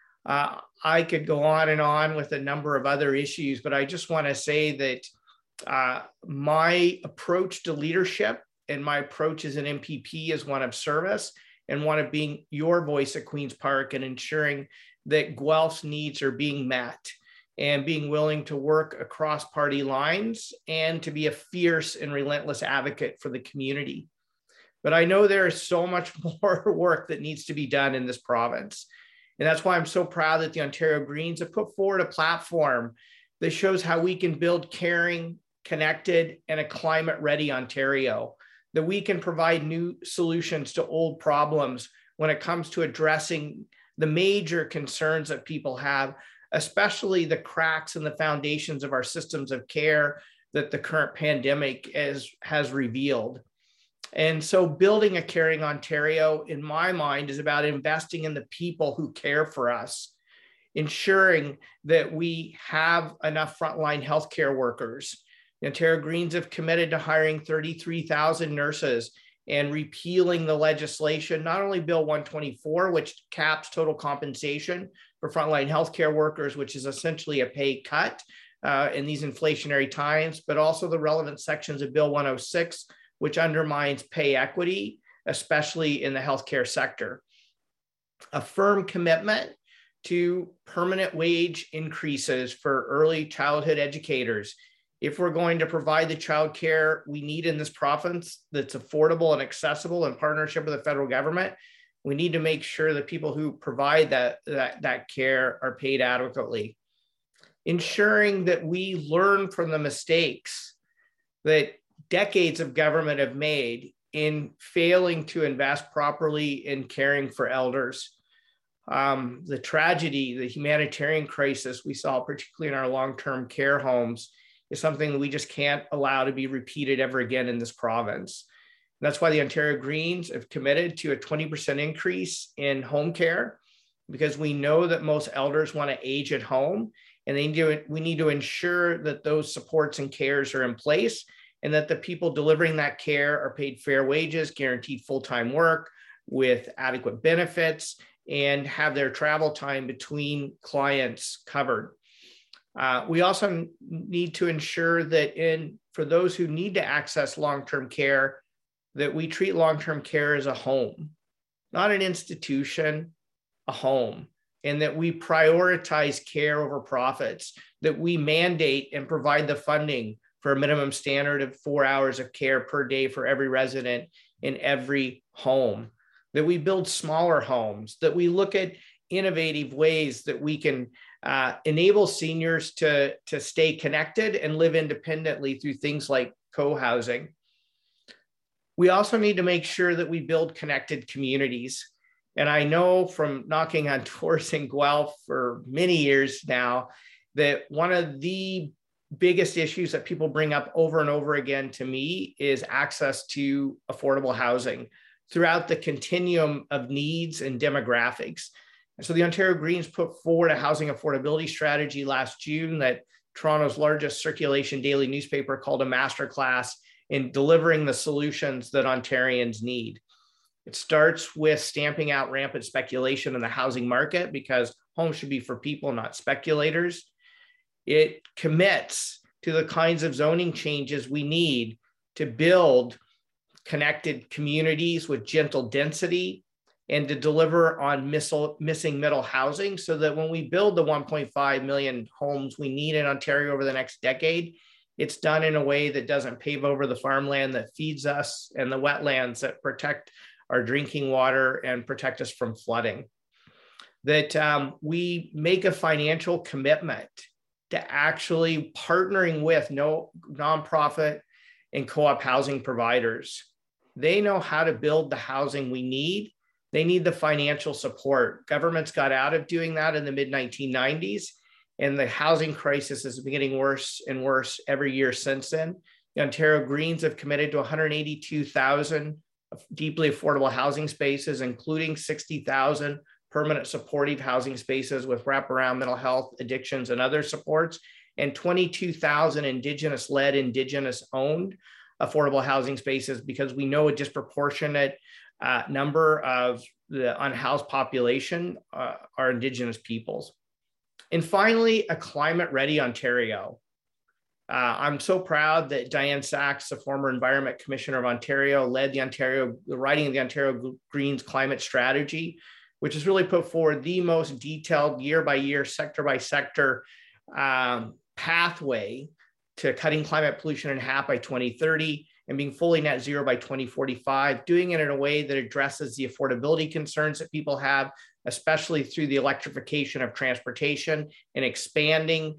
I could go on with a number of other issues, but I just want to say that my approach to leadership and my approach as an MPP is one of service and one of being your voice at Queen's Park and ensuring that Guelph's needs are being met and being willing to work across party lines and to be a fierce and relentless advocate for the community. But I know there is so much more work that needs to be done in this province. And that's why I'm so proud that the Ontario Greens have put forward a platform that shows how we can build caring, connected, and a climate-ready Ontario, that we can provide new solutions to old problems when it comes to addressing the major concerns that people have, especially the cracks in the foundations of our systems of care that the current pandemic has revealed. And so building a caring Ontario, in my mind, is about investing in the people who care for us, ensuring that we have enough frontline healthcare workers. The Ontario Greens have committed to hiring 33,000 nurses and repealing the legislation, not only Bill 124, which caps total compensation for frontline healthcare workers, which is essentially a pay cut in these inflationary times, but also the relevant sections of Bill 106, which undermines pay equity, especially in the healthcare sector. A firm commitment to permanent wage increases for early childhood educators. If we're going to provide the childcare we need in this province that's affordable and accessible in partnership with the federal government, we need to make sure that people who provide that care are paid adequately. Ensuring that we learn from the mistakes that decades of government have made in failing to invest properly in caring for elders. The tragedy, the humanitarian crisis we saw, particularly in our long-term care homes, is something that we just can't allow to be repeated ever again in this province. And that's why the Ontario Greens have committed to a 20% increase in home care, because we know that most elders want to age at home, and we need to ensure that those supports and cares are in place, and that the people delivering that care are paid fair wages, guaranteed full-time work with adequate benefits, and have their travel time between clients covered. We also need to ensure that for those who need to access long-term care, that we treat long-term care as a home, not an institution, a home, and that we prioritize care over profits, that we mandate and provide the funding for a minimum standard of 4 hours of care per day for every resident in every home, that we build smaller homes, that we look at innovative ways that we can enable seniors to stay connected and live independently through things like co-housing. We also need to make sure that we build connected communities. And I know from knocking on doors in Guelph for many years now, that one of the biggest issues that people bring up over and over again to me is access to affordable housing throughout the continuum of needs and demographics. And so the Ontario Greens put forward a housing affordability strategy last June that Toronto's largest circulation daily newspaper called a masterclass in delivering the solutions that Ontarians need. It starts with stamping out rampant speculation in the housing market, because homes should be for people, not speculators. It commits to the kinds of zoning changes we need to build connected communities with gentle density and to deliver on missing middle housing, so that when we build the 1.5 million homes we need in Ontario over the next decade, it's done in a way that doesn't pave over the farmland that feeds us and the wetlands that protect our drinking water and protect us from flooding. That we make a financial commitment to actually partnering with nonprofit and co-op housing providers. They know how to build the housing we need. They need the financial support. Governments got out of doing that in the mid-1990s, and the housing crisis has been getting worse and worse every year since then. The Ontario Greens have committed to 182,000 deeply affordable housing spaces, including 60,000 permanent supportive housing spaces with wraparound mental health, addictions, and other supports, and 22,000 Indigenous-led, Indigenous-owned affordable housing spaces, because we know a disproportionate number of the unhoused population are Indigenous peoples. And finally, a climate-ready Ontario. I'm so proud that Diane Sachs, the former Environment Commissioner of Ontario, led the writing of the Ontario Greens climate strategy, which has really put forward the most detailed year-by-year, sector-by-sector pathway to cutting climate pollution in half by 2030 and being fully net zero by 2045, doing it in a way that addresses the affordability concerns that people have, especially through the electrification of transportation and expanding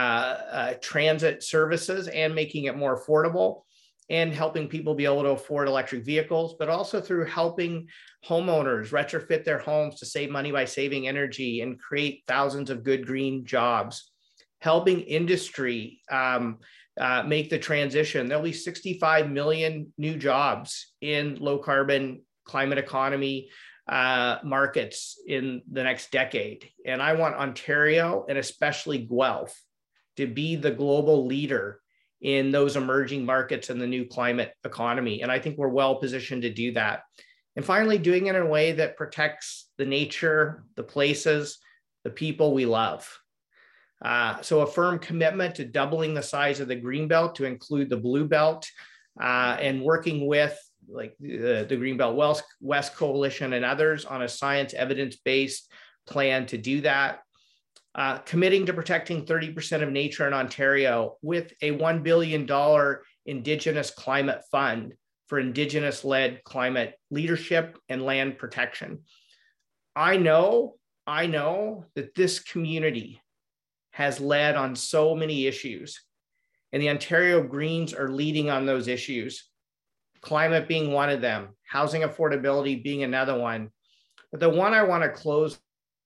transit services and making it more affordable, and helping people be able to afford electric vehicles, but also through helping homeowners retrofit their homes to save money by saving energy and create thousands of good green jobs, helping industry make the transition. There'll be 65 million new jobs in low carbon climate economy markets in the next decade. And I want Ontario, and especially Guelph, to be the global leader in those emerging markets in the new climate economy. And I think we're well positioned to do that. And finally, doing it in a way that protects the nature, the places, the people we love. So a firm commitment to doubling the size of the Greenbelt to include the Blue Belt, and working with like the Greenbelt West Coalition and others on a science evidence-based plan to do that. Committing to protecting 30% of nature in Ontario with a $1 billion Indigenous climate fund for Indigenous-led climate leadership and land protection. I know that this community has led on so many issues, and the Ontario Greens are leading on those issues, climate being one of them, housing affordability being another one. But the one I want to close,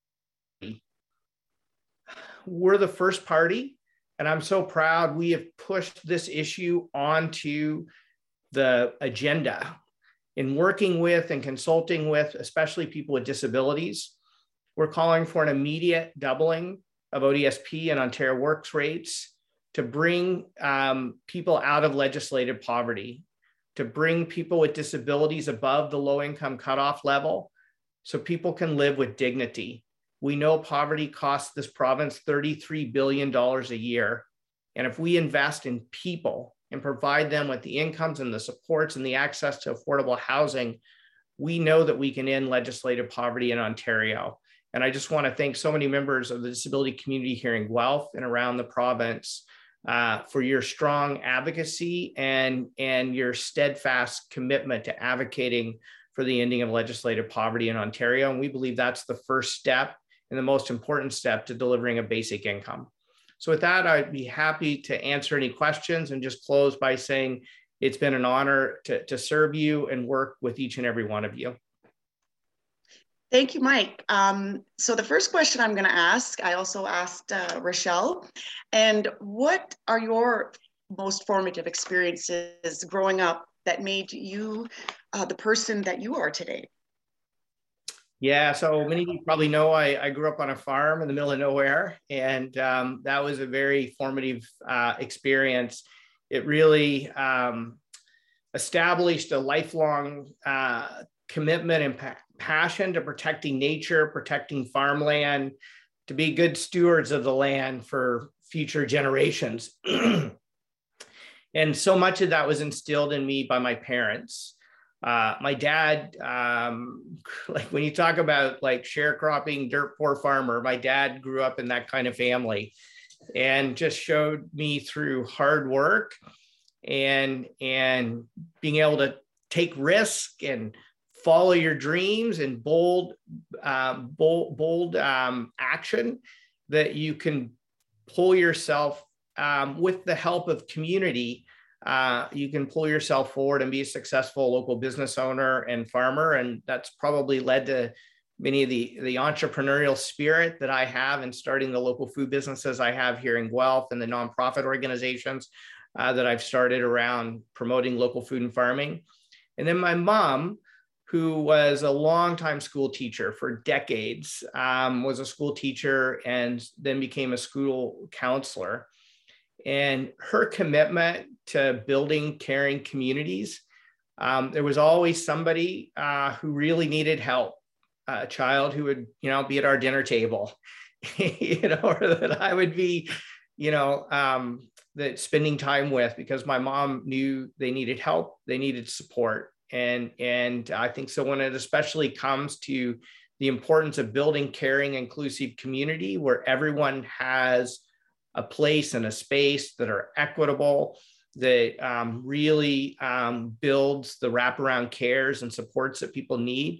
we're the first party, and I'm so proud we have pushed this issue onto the agenda in working with and consulting with, especially people with disabilities. We're calling for an immediate doubling of ODSP and Ontario Works rates to bring people out of legislative poverty, to bring people with disabilities above the low income cutoff level so people can live with dignity. We know poverty costs this province $33 billion a year. And if we invest in people and provide them with the incomes and the supports and the access to affordable housing, we know that we can end legislative poverty in Ontario. And I just want to thank so many members of the disability community here in Guelph and around the province for your strong advocacy and your steadfast commitment to advocating for the ending of legislative poverty in Ontario. And we believe that's the first step and the most important step to delivering a basic income. So with that, I'd be happy to answer any questions and just close by saying it's been an honor to serve you and work with each and every one of you. Thank you, Mike. So the first question I'm going to ask, I also asked Rochelle, and what are your most formative experiences growing up that made you the person that you are today? Yeah, so many of you probably know I grew up on a farm in the middle of nowhere, and that was a very formative experience. It really established a lifelong commitment and passion to protecting nature, protecting farmland, to be good stewards of the land for future generations. And so much of that was instilled in me by my parents. My dad, like when you talk about like sharecropping, dirt poor farmer, my dad grew up in that kind of family and just showed me through hard work and being able to take risk and follow your dreams and bold action that you can pull yourself with the help of community you can pull yourself forward and be a successful local business owner and farmer. And that's probably led to many of the entrepreneurial spirit that I have in starting the local food businesses I have here in Guelph, and the nonprofit organizations that I've started around promoting local food and farming. And then my mom, who was a longtime school teacher for decades, was a school teacher and then became a school counselor. And her commitment to building caring communities, there was always somebody who really needed help, a child who would, be at our dinner table, or that I would be, that spending time with, because my mom knew they needed help, they needed support. And I think so when it especially comes to the importance of building caring, inclusive community where everyone has a place and a space that are equitable, that really builds the wraparound cares and supports that people need.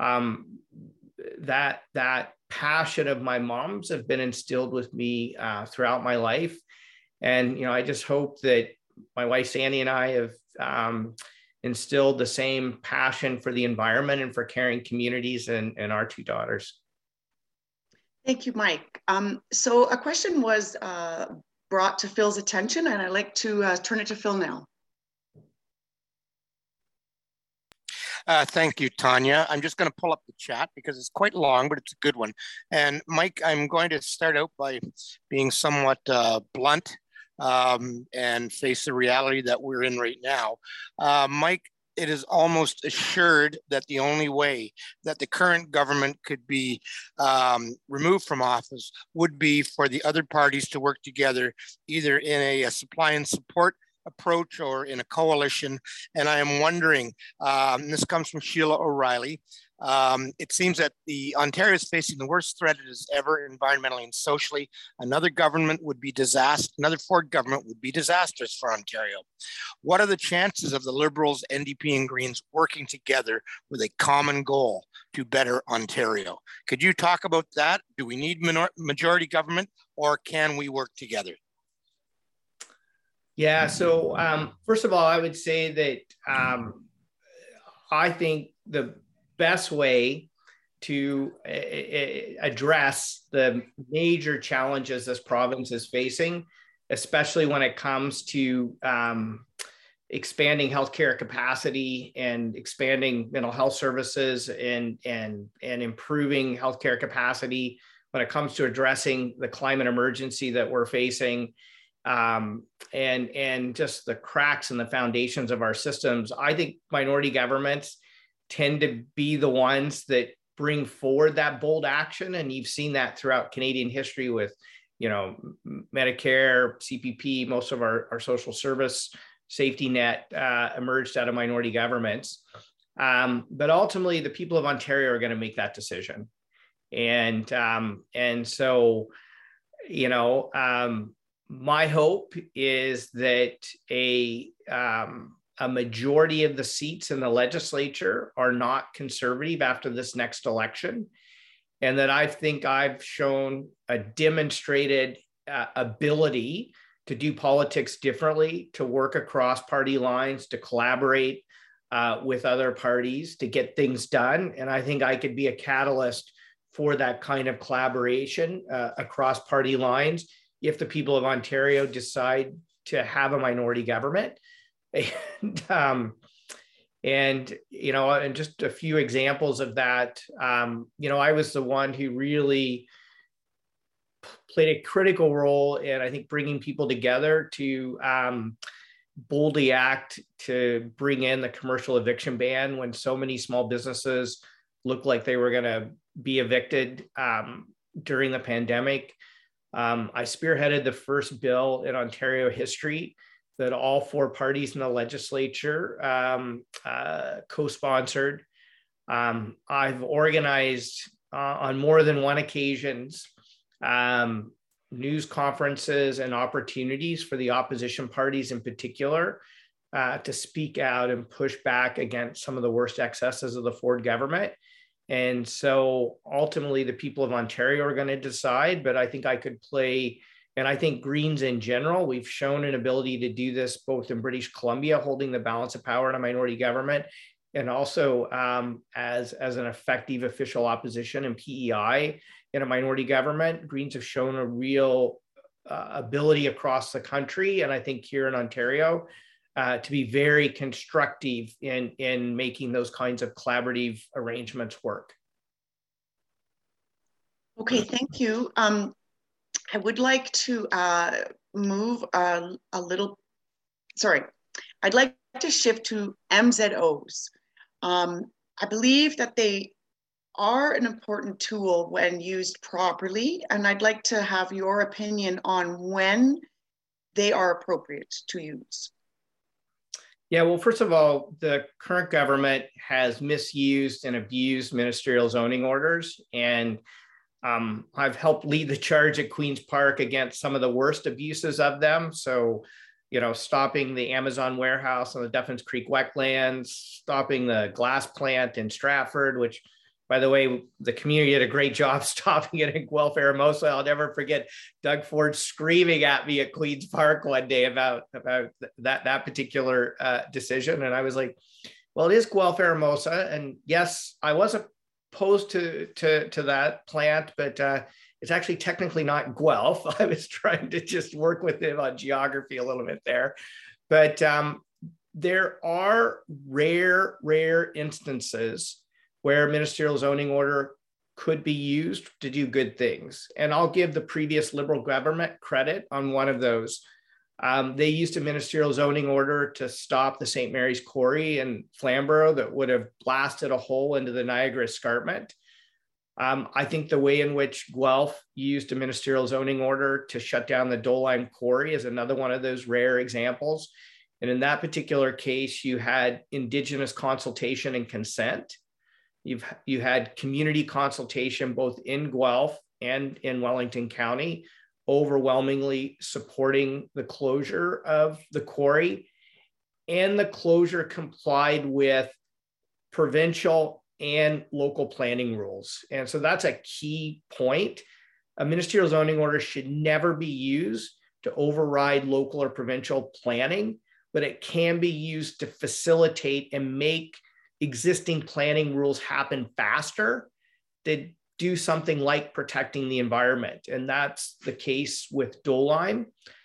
That passion of my mom's have been instilled with me throughout my life. And, I just hope that my wife, Sandy, and I have instilled the same passion for the environment and for caring communities in our two daughters. Thank you, Mike. So a question was brought to Phil's attention, and I'd like to turn it to Phil now. Thank you, Tanya. I'm just going to pull up the chat because it's quite long, but it's a good one. And Mike, I'm going to start out by being somewhat blunt and face the reality that we're in right now. Mike, it is almost assured that the only way that the current government could be removed from office would be for the other parties to work together, either in a supply and support approach or in a coalition. And I am wondering, this comes from Sheila O'Reilly. It seems that the Ontario is facing the worst threat it has ever environmentally and socially. Another government would be disaster. Another Ford government would be disastrous for Ontario. What are the chances of the Liberals, NDP, and Greens working together with a common goal to better Ontario? Could you talk about that? Do we need majority government, or can we work together? Yeah, so first of all, I would say that I think the best way to address the major challenges this province is facing, especially when it comes to expanding healthcare capacity and expanding mental health services and improving healthcare capacity, when it comes to addressing the climate emergency that we're facing, and just the cracks in the foundations of our systems. I think minority governments tend to be the ones that bring forward that bold action. And you've seen that throughout Canadian history with, Medicare, CPP, most of our social service safety net emerged out of minority governments. But ultimately, the people of Ontario are going to make that decision. And so, my hope is that a majority of the seats in the legislature are not conservative after this next election, and that I think I've shown a demonstrated ability to do politics differently, to work across party lines, to collaborate with other parties to get things done. And I think I could be a catalyst for that kind of collaboration across party lines if the people of Ontario decide to have a minority government. And just a few examples of that. I was the one who really played a critical role in, I think, bringing people together to boldly act to bring in the commercial eviction ban when so many small businesses looked like they were going to be evicted during the pandemic. I spearheaded the first bill in Ontario history that all four parties in the legislature co-sponsored. I've organized on more than one occasions news conferences and opportunities for the opposition parties in particular to speak out and push back against some of the worst excesses of the Ford government. And so ultimately the people of Ontario are going to decide, but I think I could play And I think Greens in general, we've shown an ability to do this both in British Columbia, holding the balance of power in a minority government, and also as an effective official opposition in PEI in a minority government. Greens have shown a real ability across the country, and I think here in Ontario, to be very constructive in making those kinds of collaborative arrangements work. Okay, thank you. I would like to move a little, sorry, I'd like to shift to MZOs. I believe that they are an important tool when used properly, and I'd like to have your opinion on when they are appropriate to use. Yeah, well, first of all, the current government has misused and abused ministerial zoning orders, and I've helped lead the charge at Queen's Park against some of the worst abuses of them. So, stopping the Amazon warehouse on the Duffins Creek wetlands, stopping the glass plant in Stratford, which, by the way, the community did a great job stopping it in Guelph, Hermosa. I'll never forget Doug Ford screaming at me at Queen's Park one day about that particular decision. And I was like, well, it is Guelph, Hermosa. And yes, I wasn't opposed to that plant, but it's actually technically not Guelph. I was trying to just work with him on geography a little bit there. But there are rare instances where ministerial zoning order could be used to do good things. And I'll give the previous Liberal government credit on one of those. They used a ministerial zoning order to stop the St. Mary's Quarry in Flamborough that would have blasted a hole into the Niagara Escarpment. I think the way in which Guelph used a ministerial zoning order to shut down the Dolime Quarry is another one of those rare examples. And in that particular case, you had Indigenous consultation and consent. You had community consultation both in Guelph and in Wellington County, overwhelmingly supporting the closure of the quarry, and the closure complied with provincial and local planning rules. And so that's a key point. A ministerial zoning order should never be used to override local or provincial planning, but it can be used to facilitate and make existing planning rules happen faster, to do something like protecting the environment. And that's the case with Dolime.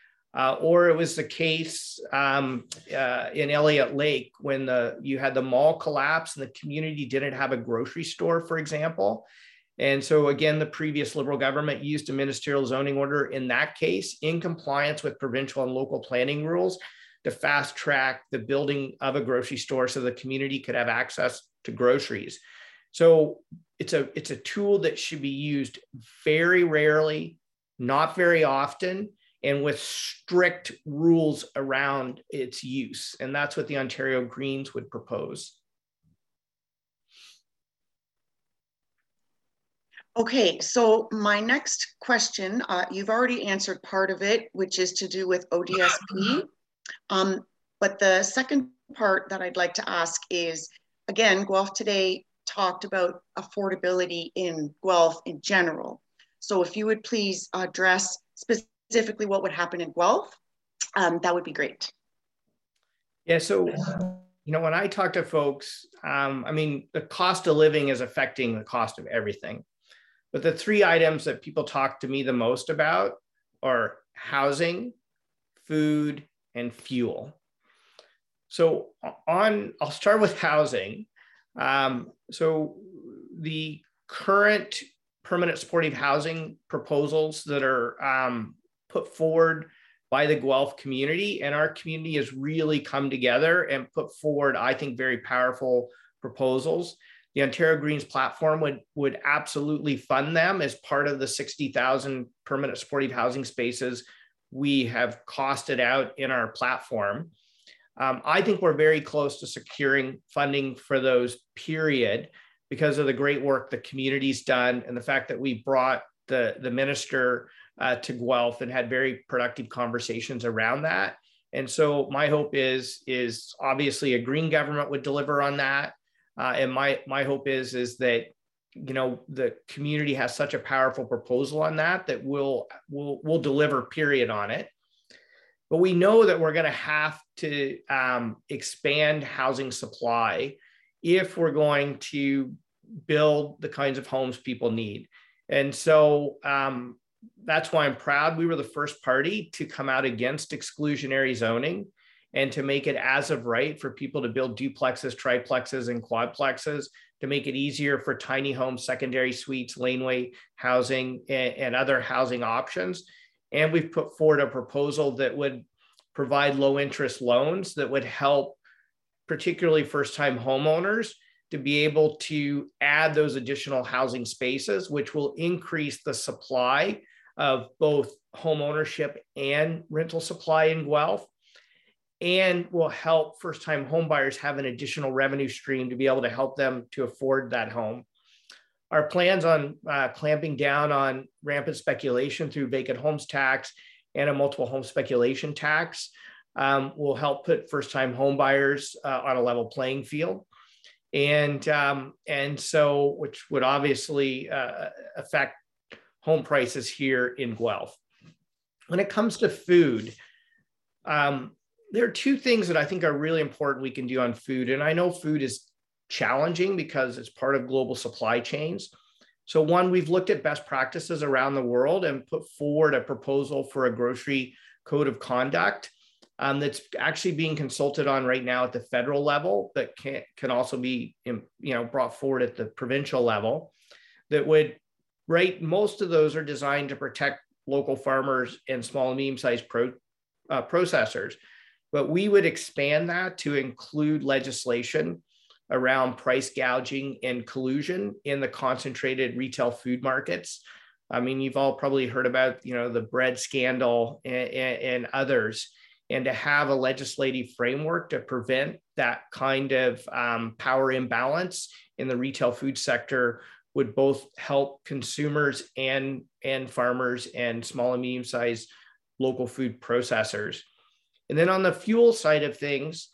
Or it was the case in Elliott Lake when you had the mall collapse and the community didn't have a grocery store, for example. And so again, the previous Liberal government used a ministerial zoning order in that case in compliance with provincial and local planning rules to fast track the building of a grocery store so the community could have access to groceries. So it's a tool that should be used very rarely, not very often, and with strict rules around its use. And that's what the Ontario Greens would propose. Okay, so my next question, you've already answered part of it, which is to do with ODSP. But the second part that I'd like to ask is, again, Guelph Today talked about affordability in Guelph in general. So if you would please address specifically what would happen in Guelph, that would be great. Yeah, so, when I talk to folks, the cost of living is affecting the cost of everything. But the three items that people talk to me the most about are housing, food, and fuel. So I'll start with housing. So the current permanent supportive housing proposals that are put forward by the Guelph community, and our community has really come together and put forward, I think, very powerful proposals. The Ontario Greens platform would absolutely fund them as part of the 60,000 permanent supportive housing spaces we have costed out in our platform. I think we're very close to securing funding for those, period, because of the great work the community's done and the fact that we brought the minister to Guelph and had very productive conversations around that. And so my hope is obviously a Green government would deliver on that. And my hope is that the community has such a powerful proposal on that we'll deliver, period, on it. But we know that we're going to have to expand housing supply if we're going to build the kinds of homes people need. And so that's why I'm proud we were the first party to come out against exclusionary zoning and to make it as of right for people to build duplexes, triplexes, and quadplexes, to make it easier for tiny homes, secondary suites, laneway housing, and other housing options. And we've put forward a proposal that would provide low interest loans that would help particularly first-time homeowners to be able to add those additional housing spaces, which will increase the supply of both home ownership and rental supply in Guelph, and will help first-time homebuyers have an additional revenue stream to be able to help them to afford that home. Our plans on clamping down on rampant speculation through vacant homes tax and a multiple home speculation tax will help put first-time homebuyers on a level playing field. And so, which would obviously affect home prices here in Guelph. When it comes to food, there are two things that I think are really important we can do on food. And I know food is challenging because it's part of global supply chains. So one, we've looked at best practices around the world and put forward a proposal for a grocery code of conduct that's actually being consulted on right now at the federal level, that can also be brought forward at the provincial level, that would, right, most of those are designed to protect local farmers and small and medium-sized processors. But we would expand that to include legislation around price gouging and collusion in the concentrated retail food markets. I mean, you've all probably heard about, the bread scandal and others, and to have a legislative framework to prevent that kind of power imbalance in the retail food sector would both help consumers and farmers and small and medium-sized local food processors. And then on the fuel side of things,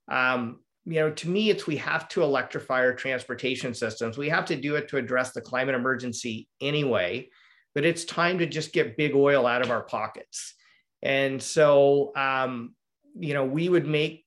to me, we have to electrify our transportation systems. We have to do it to address the climate emergency anyway, but it's time to just get big oil out of our pockets. And so, we would make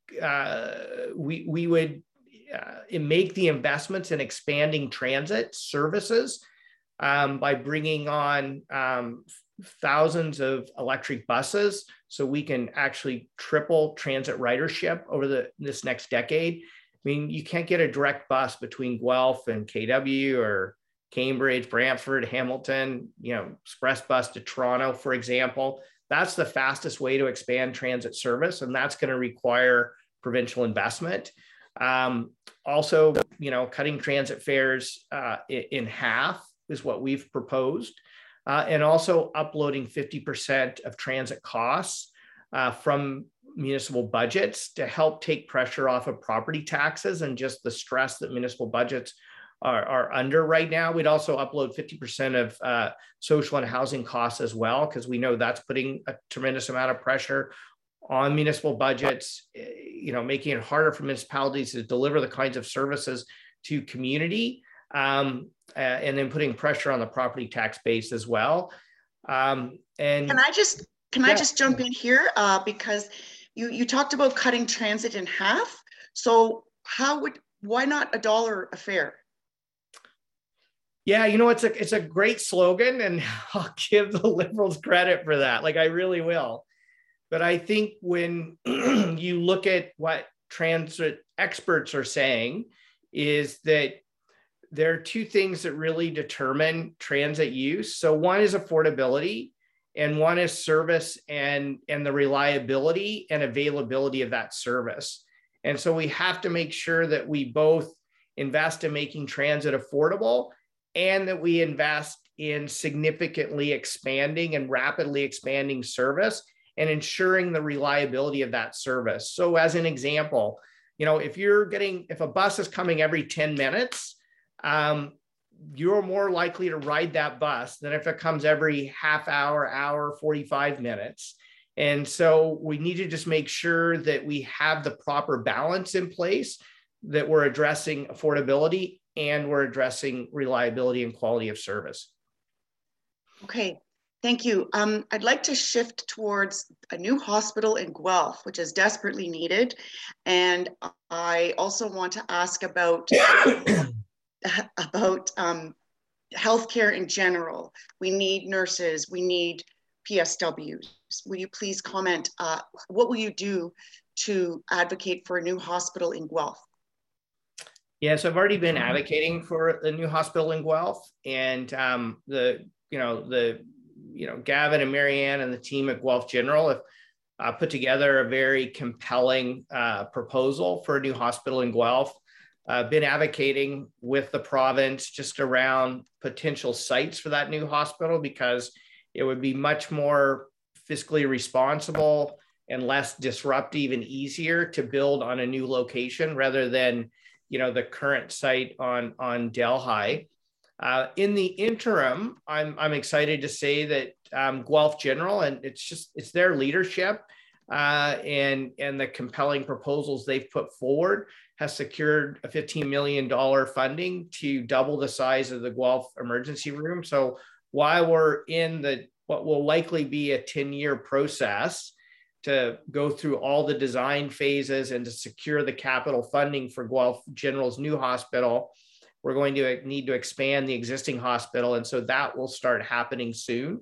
the investments in expanding transit services by bringing on thousands of electric buses, so we can actually triple transit ridership over this next decade. I mean, you can't get a direct bus between Guelph and KW or Cambridge, Brantford, Hamilton, express bus to Toronto, for example. That's the fastest way to expand transit service, and that's going to require provincial investment. Also, cutting transit fares in half is what we've proposed. And also uploading 50% of transit costs from municipal budgets to help take pressure off of property taxes and just the stress that municipal budgets are under right now. We'd also upload 50% of social and housing costs as well, because we know that's putting a tremendous amount of pressure on municipal budgets, making it harder for municipalities to deliver the kinds of services to community. And then putting pressure on the property tax base as well. And can I just jump in here because you talked about cutting transit in half. So why not $1 a fare? Yeah, it's a great slogan, and I'll give the Liberals credit for that. Like, I really will. But I think when you look at what transit experts are saying, is that there are two things that really determine transit use. So one is affordability, and one is service and the reliability and availability of that service. And so we have to make sure that we both invest in making transit affordable, and that we invest in significantly expanding and rapidly expanding service and ensuring the reliability of that service. So as an example, if a bus is coming every 10 minutes, you're more likely to ride that bus than if it comes every half hour, 45 minutes. And so we need to just make sure that we have the proper balance in place, that we're addressing affordability and we're addressing reliability and quality of service. Okay, thank you. I'd like to shift towards a new hospital in Guelph, which is desperately needed. And I also want to ask about healthcare in general. We need nurses, we need PSWs. Will you please comment, what will you do to advocate for a new hospital in Guelph? Yes, I've already been advocating for a new hospital in Guelph, and Gavin and Marianne and the team at Guelph General have put together a very compelling proposal for a new hospital in Guelph. Been advocating with the province just around potential sites for that new hospital, because it would be much more fiscally responsible and less disruptive and easier to build on a new location rather than, the current site on Delhi. In the interim, I'm excited to say that Guelph General, and it's their leadership and the compelling proposals they've put forward, has secured a $15 million funding to double the size of the Guelph emergency room. So while we're in what will likely be a 10-year process to go through all the design phases and to secure the capital funding for Guelph General's new hospital, we're going to need to expand the existing hospital. And so that will start happening soon.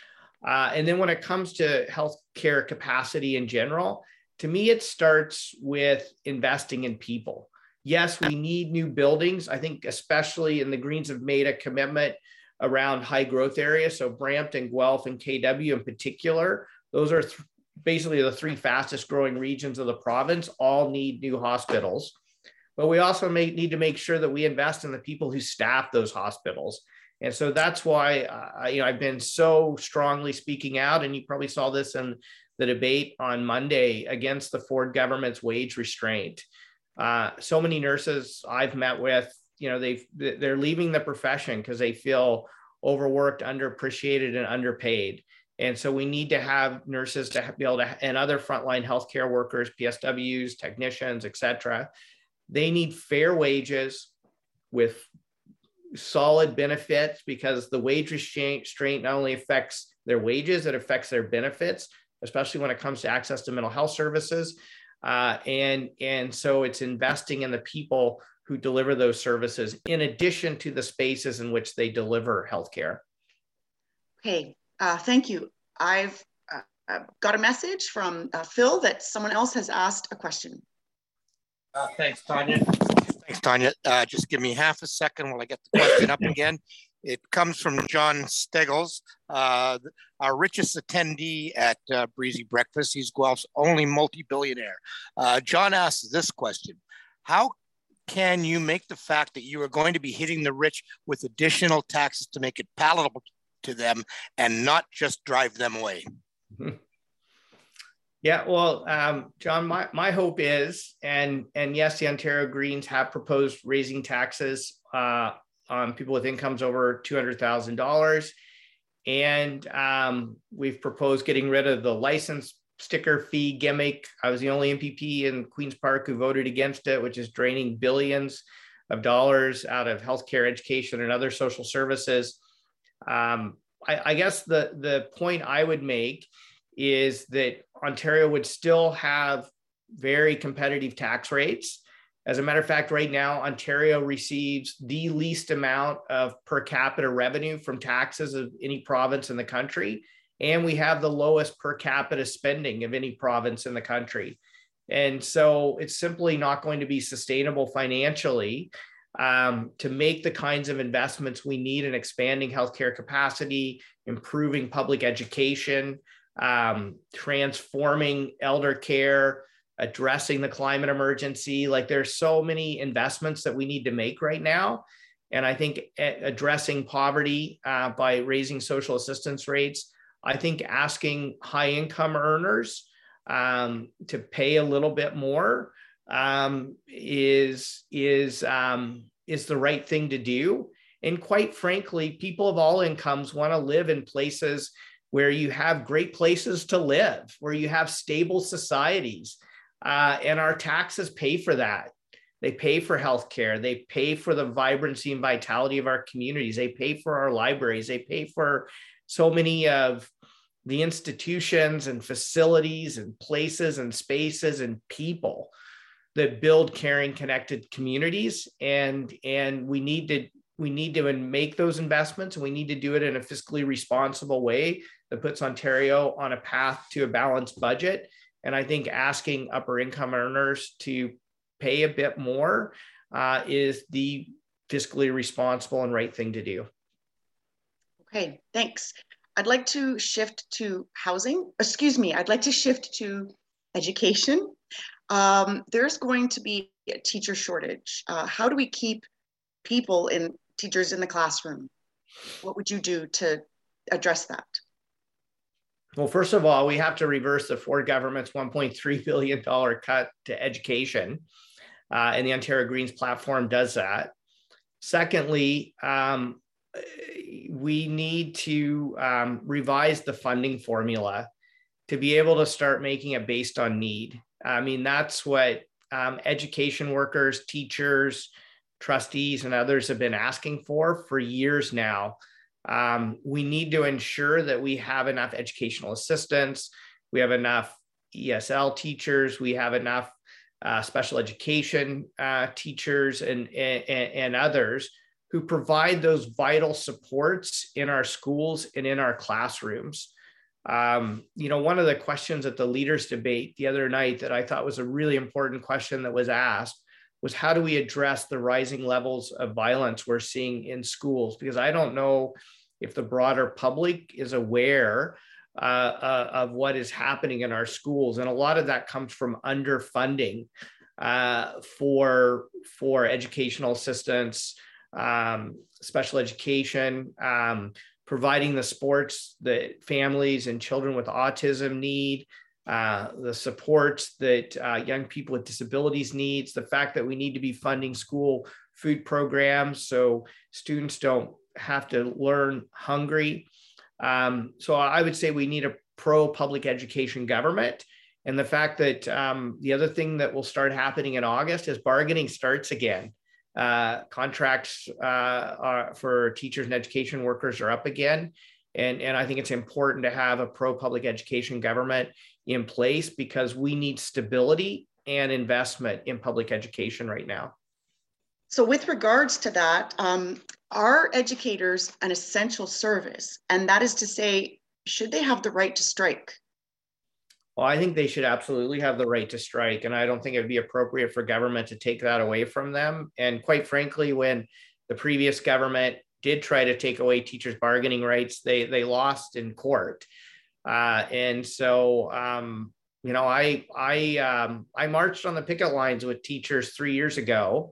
And then when it comes to healthcare capacity in general, to me, it starts with investing in people. Yes, we need new buildings. I think especially in the Greens have made a commitment around high growth areas. So Brampton, Guelph, and KW in particular, those are basically the three fastest growing regions of the province, all need new hospitals. But we also need to make sure that we invest in the people who staff those hospitals. And so that's why I've been so strongly speaking out, and you probably saw this in the debate on Monday against the Ford government's wage restraint. So many nurses I've met with, they're leaving the profession because they feel overworked, underappreciated, and underpaid. And so we need to have nurses to be able to, and other frontline healthcare workers, PSWs, technicians, et cetera. They need fair wages with solid benefits, because the wage restraint not only affects their wages, it affects their benefits, especially when it comes to access to mental health services. And so it's investing in the people who deliver those services in addition to the spaces in which they deliver healthcare. Okay, thank you. I've got a message from Phil that someone else has asked a question. Thanks, Tanya. Thanks, Tanya. Just give me half a second while I get the question up again. It comes from John Steggles, our richest attendee at Breezy Breakfast. He's Guelph's only multi-billionaire. John asks this question: how can you make the fact that you are going to be hitting the rich with additional taxes to make it palatable to them and not just drive them away? Yeah, well, John, my hope is, and yes, the Ontario Greens have proposed raising taxes on people with incomes over $200,000. And we've proposed getting rid of the license sticker fee gimmick. I was the only MPP in Queen's Park who voted against it, which is draining billions of dollars out of healthcare, education, and other social services. I guess the point I would make is that Ontario would still have very competitive tax rates. As a matter of fact, right now, Ontario receives the least amount of per capita revenue from taxes of any province in the country. And we have the lowest per capita spending of any province in the country. And so it's simply not going to be sustainable financially to make the kinds of investments we need in expanding healthcare capacity, improving public education, transforming elder care, addressing the climate emergency. Like, there's so many investments that we need to make right now. And I think addressing poverty by raising social assistance rates, I think asking high income earners to pay a little bit more is the right thing to do. And quite frankly, people of all incomes want to live in places where you have great places to live, where you have stable societies, and our taxes pay for that. They pay for healthcare. They pay for the vibrancy and vitality of our communities. They pay for our libraries. They pay for so many of the institutions and facilities and places and spaces and people that build caring, connected communities. And we need to make those investments, and we need to do it in a fiscally responsible way that puts Ontario on a path to a balanced budget. And I think asking upper income earners to pay a bit more is the fiscally responsible and right thing to do. Okay, thanks. I'd like to shift to housing. Excuse me, I'd like to shift to education. There's going to be a teacher shortage. How do we keep teachers in the classroom? What would you do to address that? Well, first of all, we have to reverse the Ford government's $1.3 billion cut to education. And the Ontario Greens platform does that. Secondly, we need to revise the funding formula to be able to start making it based on need. I mean, that's what education workers, teachers, trustees, and others have been asking for years now. We need to ensure that we have enough educational assistants, we have enough ESL teachers, we have enough special education teachers and others who provide those vital supports in our schools and in our classrooms. One of the questions at the leaders debate the other night that I thought was a really important question that was asked was, how do we address the rising levels of violence we're seeing in schools? Because I don't know if the broader public is aware of what is happening in our schools. And a lot of that comes from underfunding for educational assistance, special education, providing the sports that families and children with autism need, the supports that young people with disabilities needs, the fact that we need to be funding school food programs so students don't have to learn hungry. So I would say we need a pro-public education government. And the fact that the other thing that will start happening in August is bargaining starts again. Contracts for teachers and education workers are up again. And I think it's important to have a pro-public education government in place because we need stability and investment in public education right now. So with regards to that, are educators an essential service? And that is to say, should they have the right to strike? Well, I think they should absolutely have the right to strike. And I don't think it'd be appropriate for government to take that away from them. And quite frankly, when the previous government did try to take away teachers' bargaining rights, they lost in court. And so, I marched on the picket lines with teachers 3 years ago.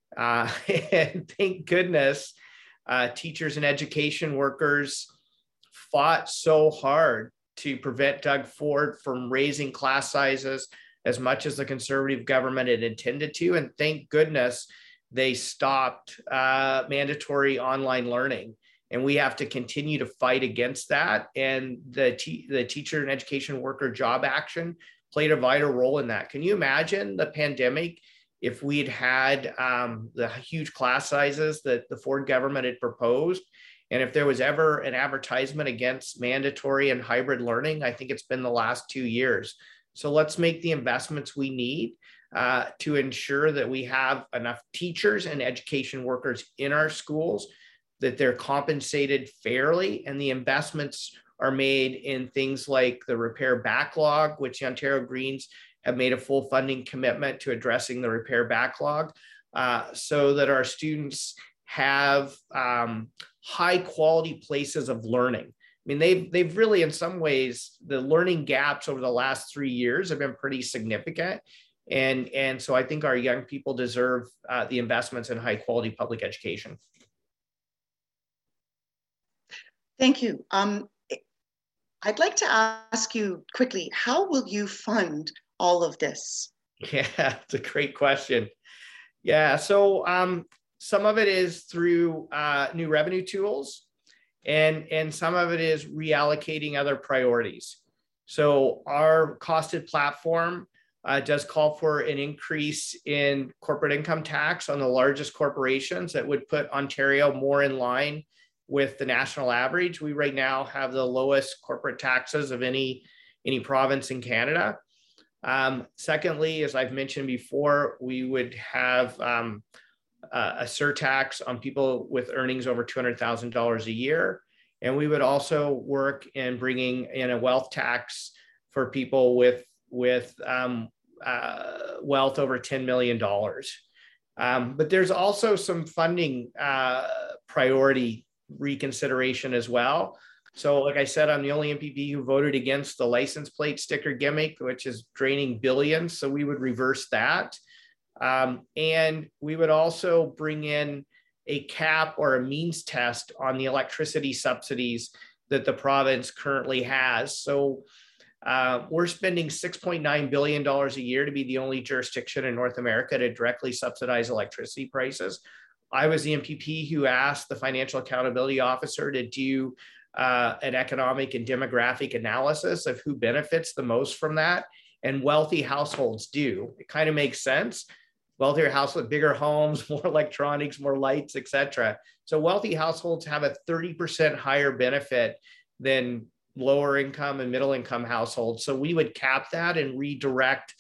And thank goodness, teachers and education workers fought so hard to prevent Doug Ford from raising class sizes as much as the Conservative government had intended to. And thank goodness they stopped mandatory online learning. And we have to continue to fight against that. And the teacher and education worker job action played a vital role in that. Can you imagine the pandemic if we'd had the huge class sizes that the Ford government had proposed? And if there was ever an advertisement against mandatory and hybrid learning, I think it's been the last 2 years. So let's make the investments we need to ensure that we have enough teachers and education workers in our schools, that they're compensated fairly, and the investments are made in things like the repair backlog, which the Ontario Greens have made a full funding commitment to addressing the repair backlog, so that our students have high quality places of learning. I mean, they've really, in some ways, the learning gaps over the last 3 years have been pretty significant. And so I think our young people deserve the investments in high quality public education. Thank you. I'd like to ask you quickly, how will you fund all of this? Yeah, it's a great question. Yeah, so some of it is through new revenue tools, and some of it is reallocating other priorities. So our costed platform does call for an increase in corporate income tax on the largest corporations that would put Ontario more in line with the national average. We right now have the lowest corporate taxes of any province in Canada. Secondly, as I've mentioned before, we would have a surtax on people with earnings over $200,000 a year. And we would also work in bringing in a wealth tax for people with wealth over $10 million. But there's also some funding priority reconsideration as well. So like I said, I'm the only MPP who voted against the license plate sticker gimmick, which is draining billions. So we would reverse that. And we would also bring in a cap or a means test on the electricity subsidies that the province currently has. So we're spending $6.9 billion a year to be the only jurisdiction in North America to directly subsidize electricity prices. I was the MPP who asked the Financial Accountability Officer to do an economic and demographic analysis of who benefits the most from that. And wealthy households do. It kind of makes sense. Wealthier households, bigger homes, more electronics, more lights, et cetera. So wealthy households have a 30% higher benefit than lower income and middle income households. So we would cap that and redirect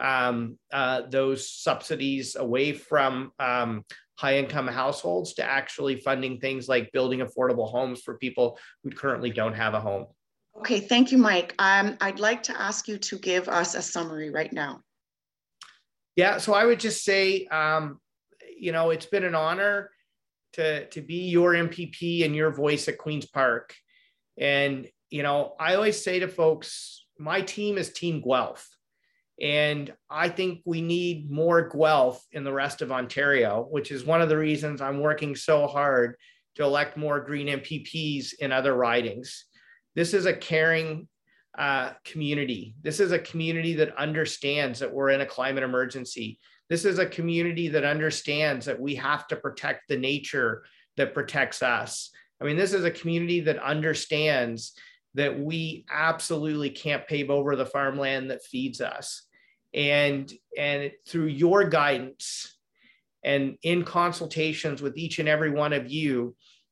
those subsidies away from high income households to actually funding things like building affordable homes for people who currently don't have a home. Okay, thank you, Mike. I'd like to ask you to give us a summary right now. Yeah, so I would just say, it's been an honor to be your MPP and your voice at Queen's Park. And, I always say to folks, my team is Team Guelph. And I think we need more Guelph in the rest of Ontario, which is one of the reasons I'm working so hard to elect more Green MPPs in other ridings. This is a caring community. This is a community that understands that we're in a climate emergency. This is a community that understands that we have to protect the nature that protects us. I mean, this is a community that understands that we absolutely can't pave over the farmland that feeds us. And through your guidance and in consultations with each and every one of you,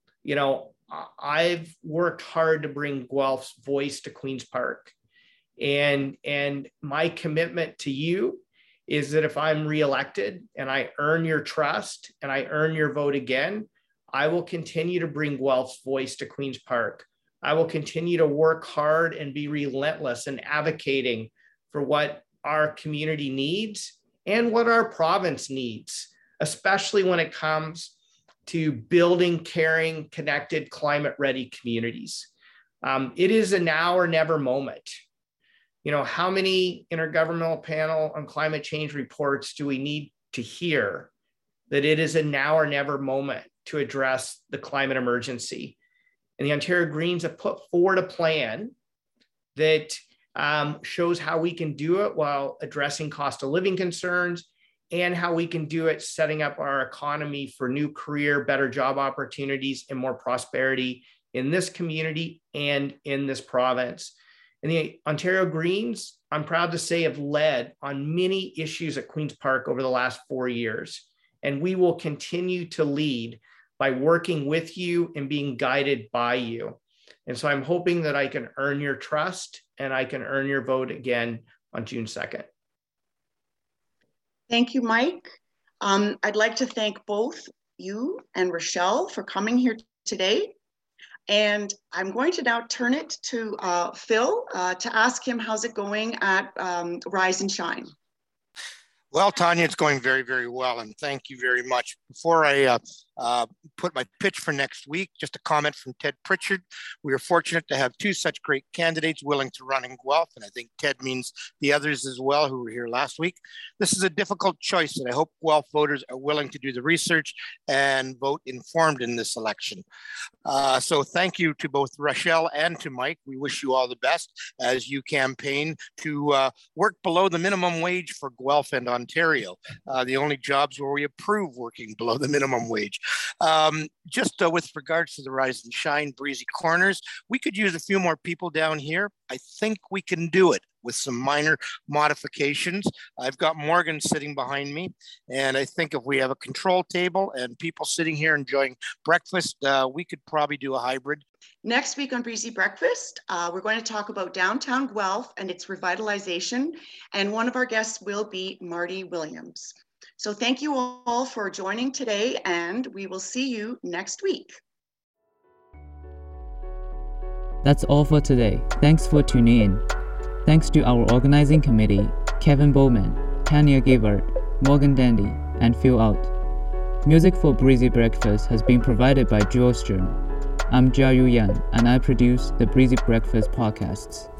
I've worked hard to bring Guelph's voice to Queen's Park. And my commitment to you is that if I'm reelected and I earn your trust and I earn your vote again, I will continue to bring Guelph's voice to Queen's Park. I will continue to work hard and be relentless in advocating for what our community needs and what our province needs, especially when it comes to building caring, connected, climate-ready communities. It is a now or never moment. How many Intergovernmental Panel on Climate Change reports do we need to hear that it is a now or never moment to address the climate emergency? And the Ontario Greens have put forward a plan that shows how we can do it while addressing cost of living concerns and how we can do it setting up our economy for new career, better job opportunities, and more prosperity in this community and in this province. And the Ontario Greens, I'm proud to say, have led on many issues at Queen's Park over the last 4 years. And we will continue to lead by working with you and being guided by you. And so I'm hoping that I can earn your trust and I can earn your vote again on June 2nd. Thank you, Mike. I'd like to thank both you and Rochelle for coming here today. And I'm going to now turn it to Phil to ask him how's it going at Rise and Shine. Well, Tanya, it's going very, very well, and thank you very much. Before I put my pitch for next week, just a comment from Ted Pritchard. We are fortunate to have two such great candidates willing to run in Guelph, and I think Ted means the others as well who were here last week. This is a difficult choice, and I hope Guelph voters are willing to do the research and vote informed in this election. So thank you to both Rochelle and to Mike. We wish you all the best as you campaign to work below the minimum wage for Guelph and Ontario, the only jobs where we approve working below the minimum wage. Just with regards to the Rise and Shine Breezy Corners, we could use a few more people down here. I think we can do it. with some minor modifications. I've got Morgan sitting behind me, and I think if we have a control table and people sitting here enjoying breakfast, we could probably do a hybrid. Next week on Breezy Breakfast, we're going to talk about downtown Guelph and its revitalization, and one of our guests will be Marty Williams. So thank you all for joining today, and we will see you next week. That's all for today. Thanks for tuning in. Thanks to our organizing committee, Kevin Bowman, Tanya Gavard, Morgan Dandy, and Phil Out. Music for Breezy Breakfast has been provided by Joel Stern. I'm Jia Yu Yan, and I produce the Breezy Breakfast podcasts.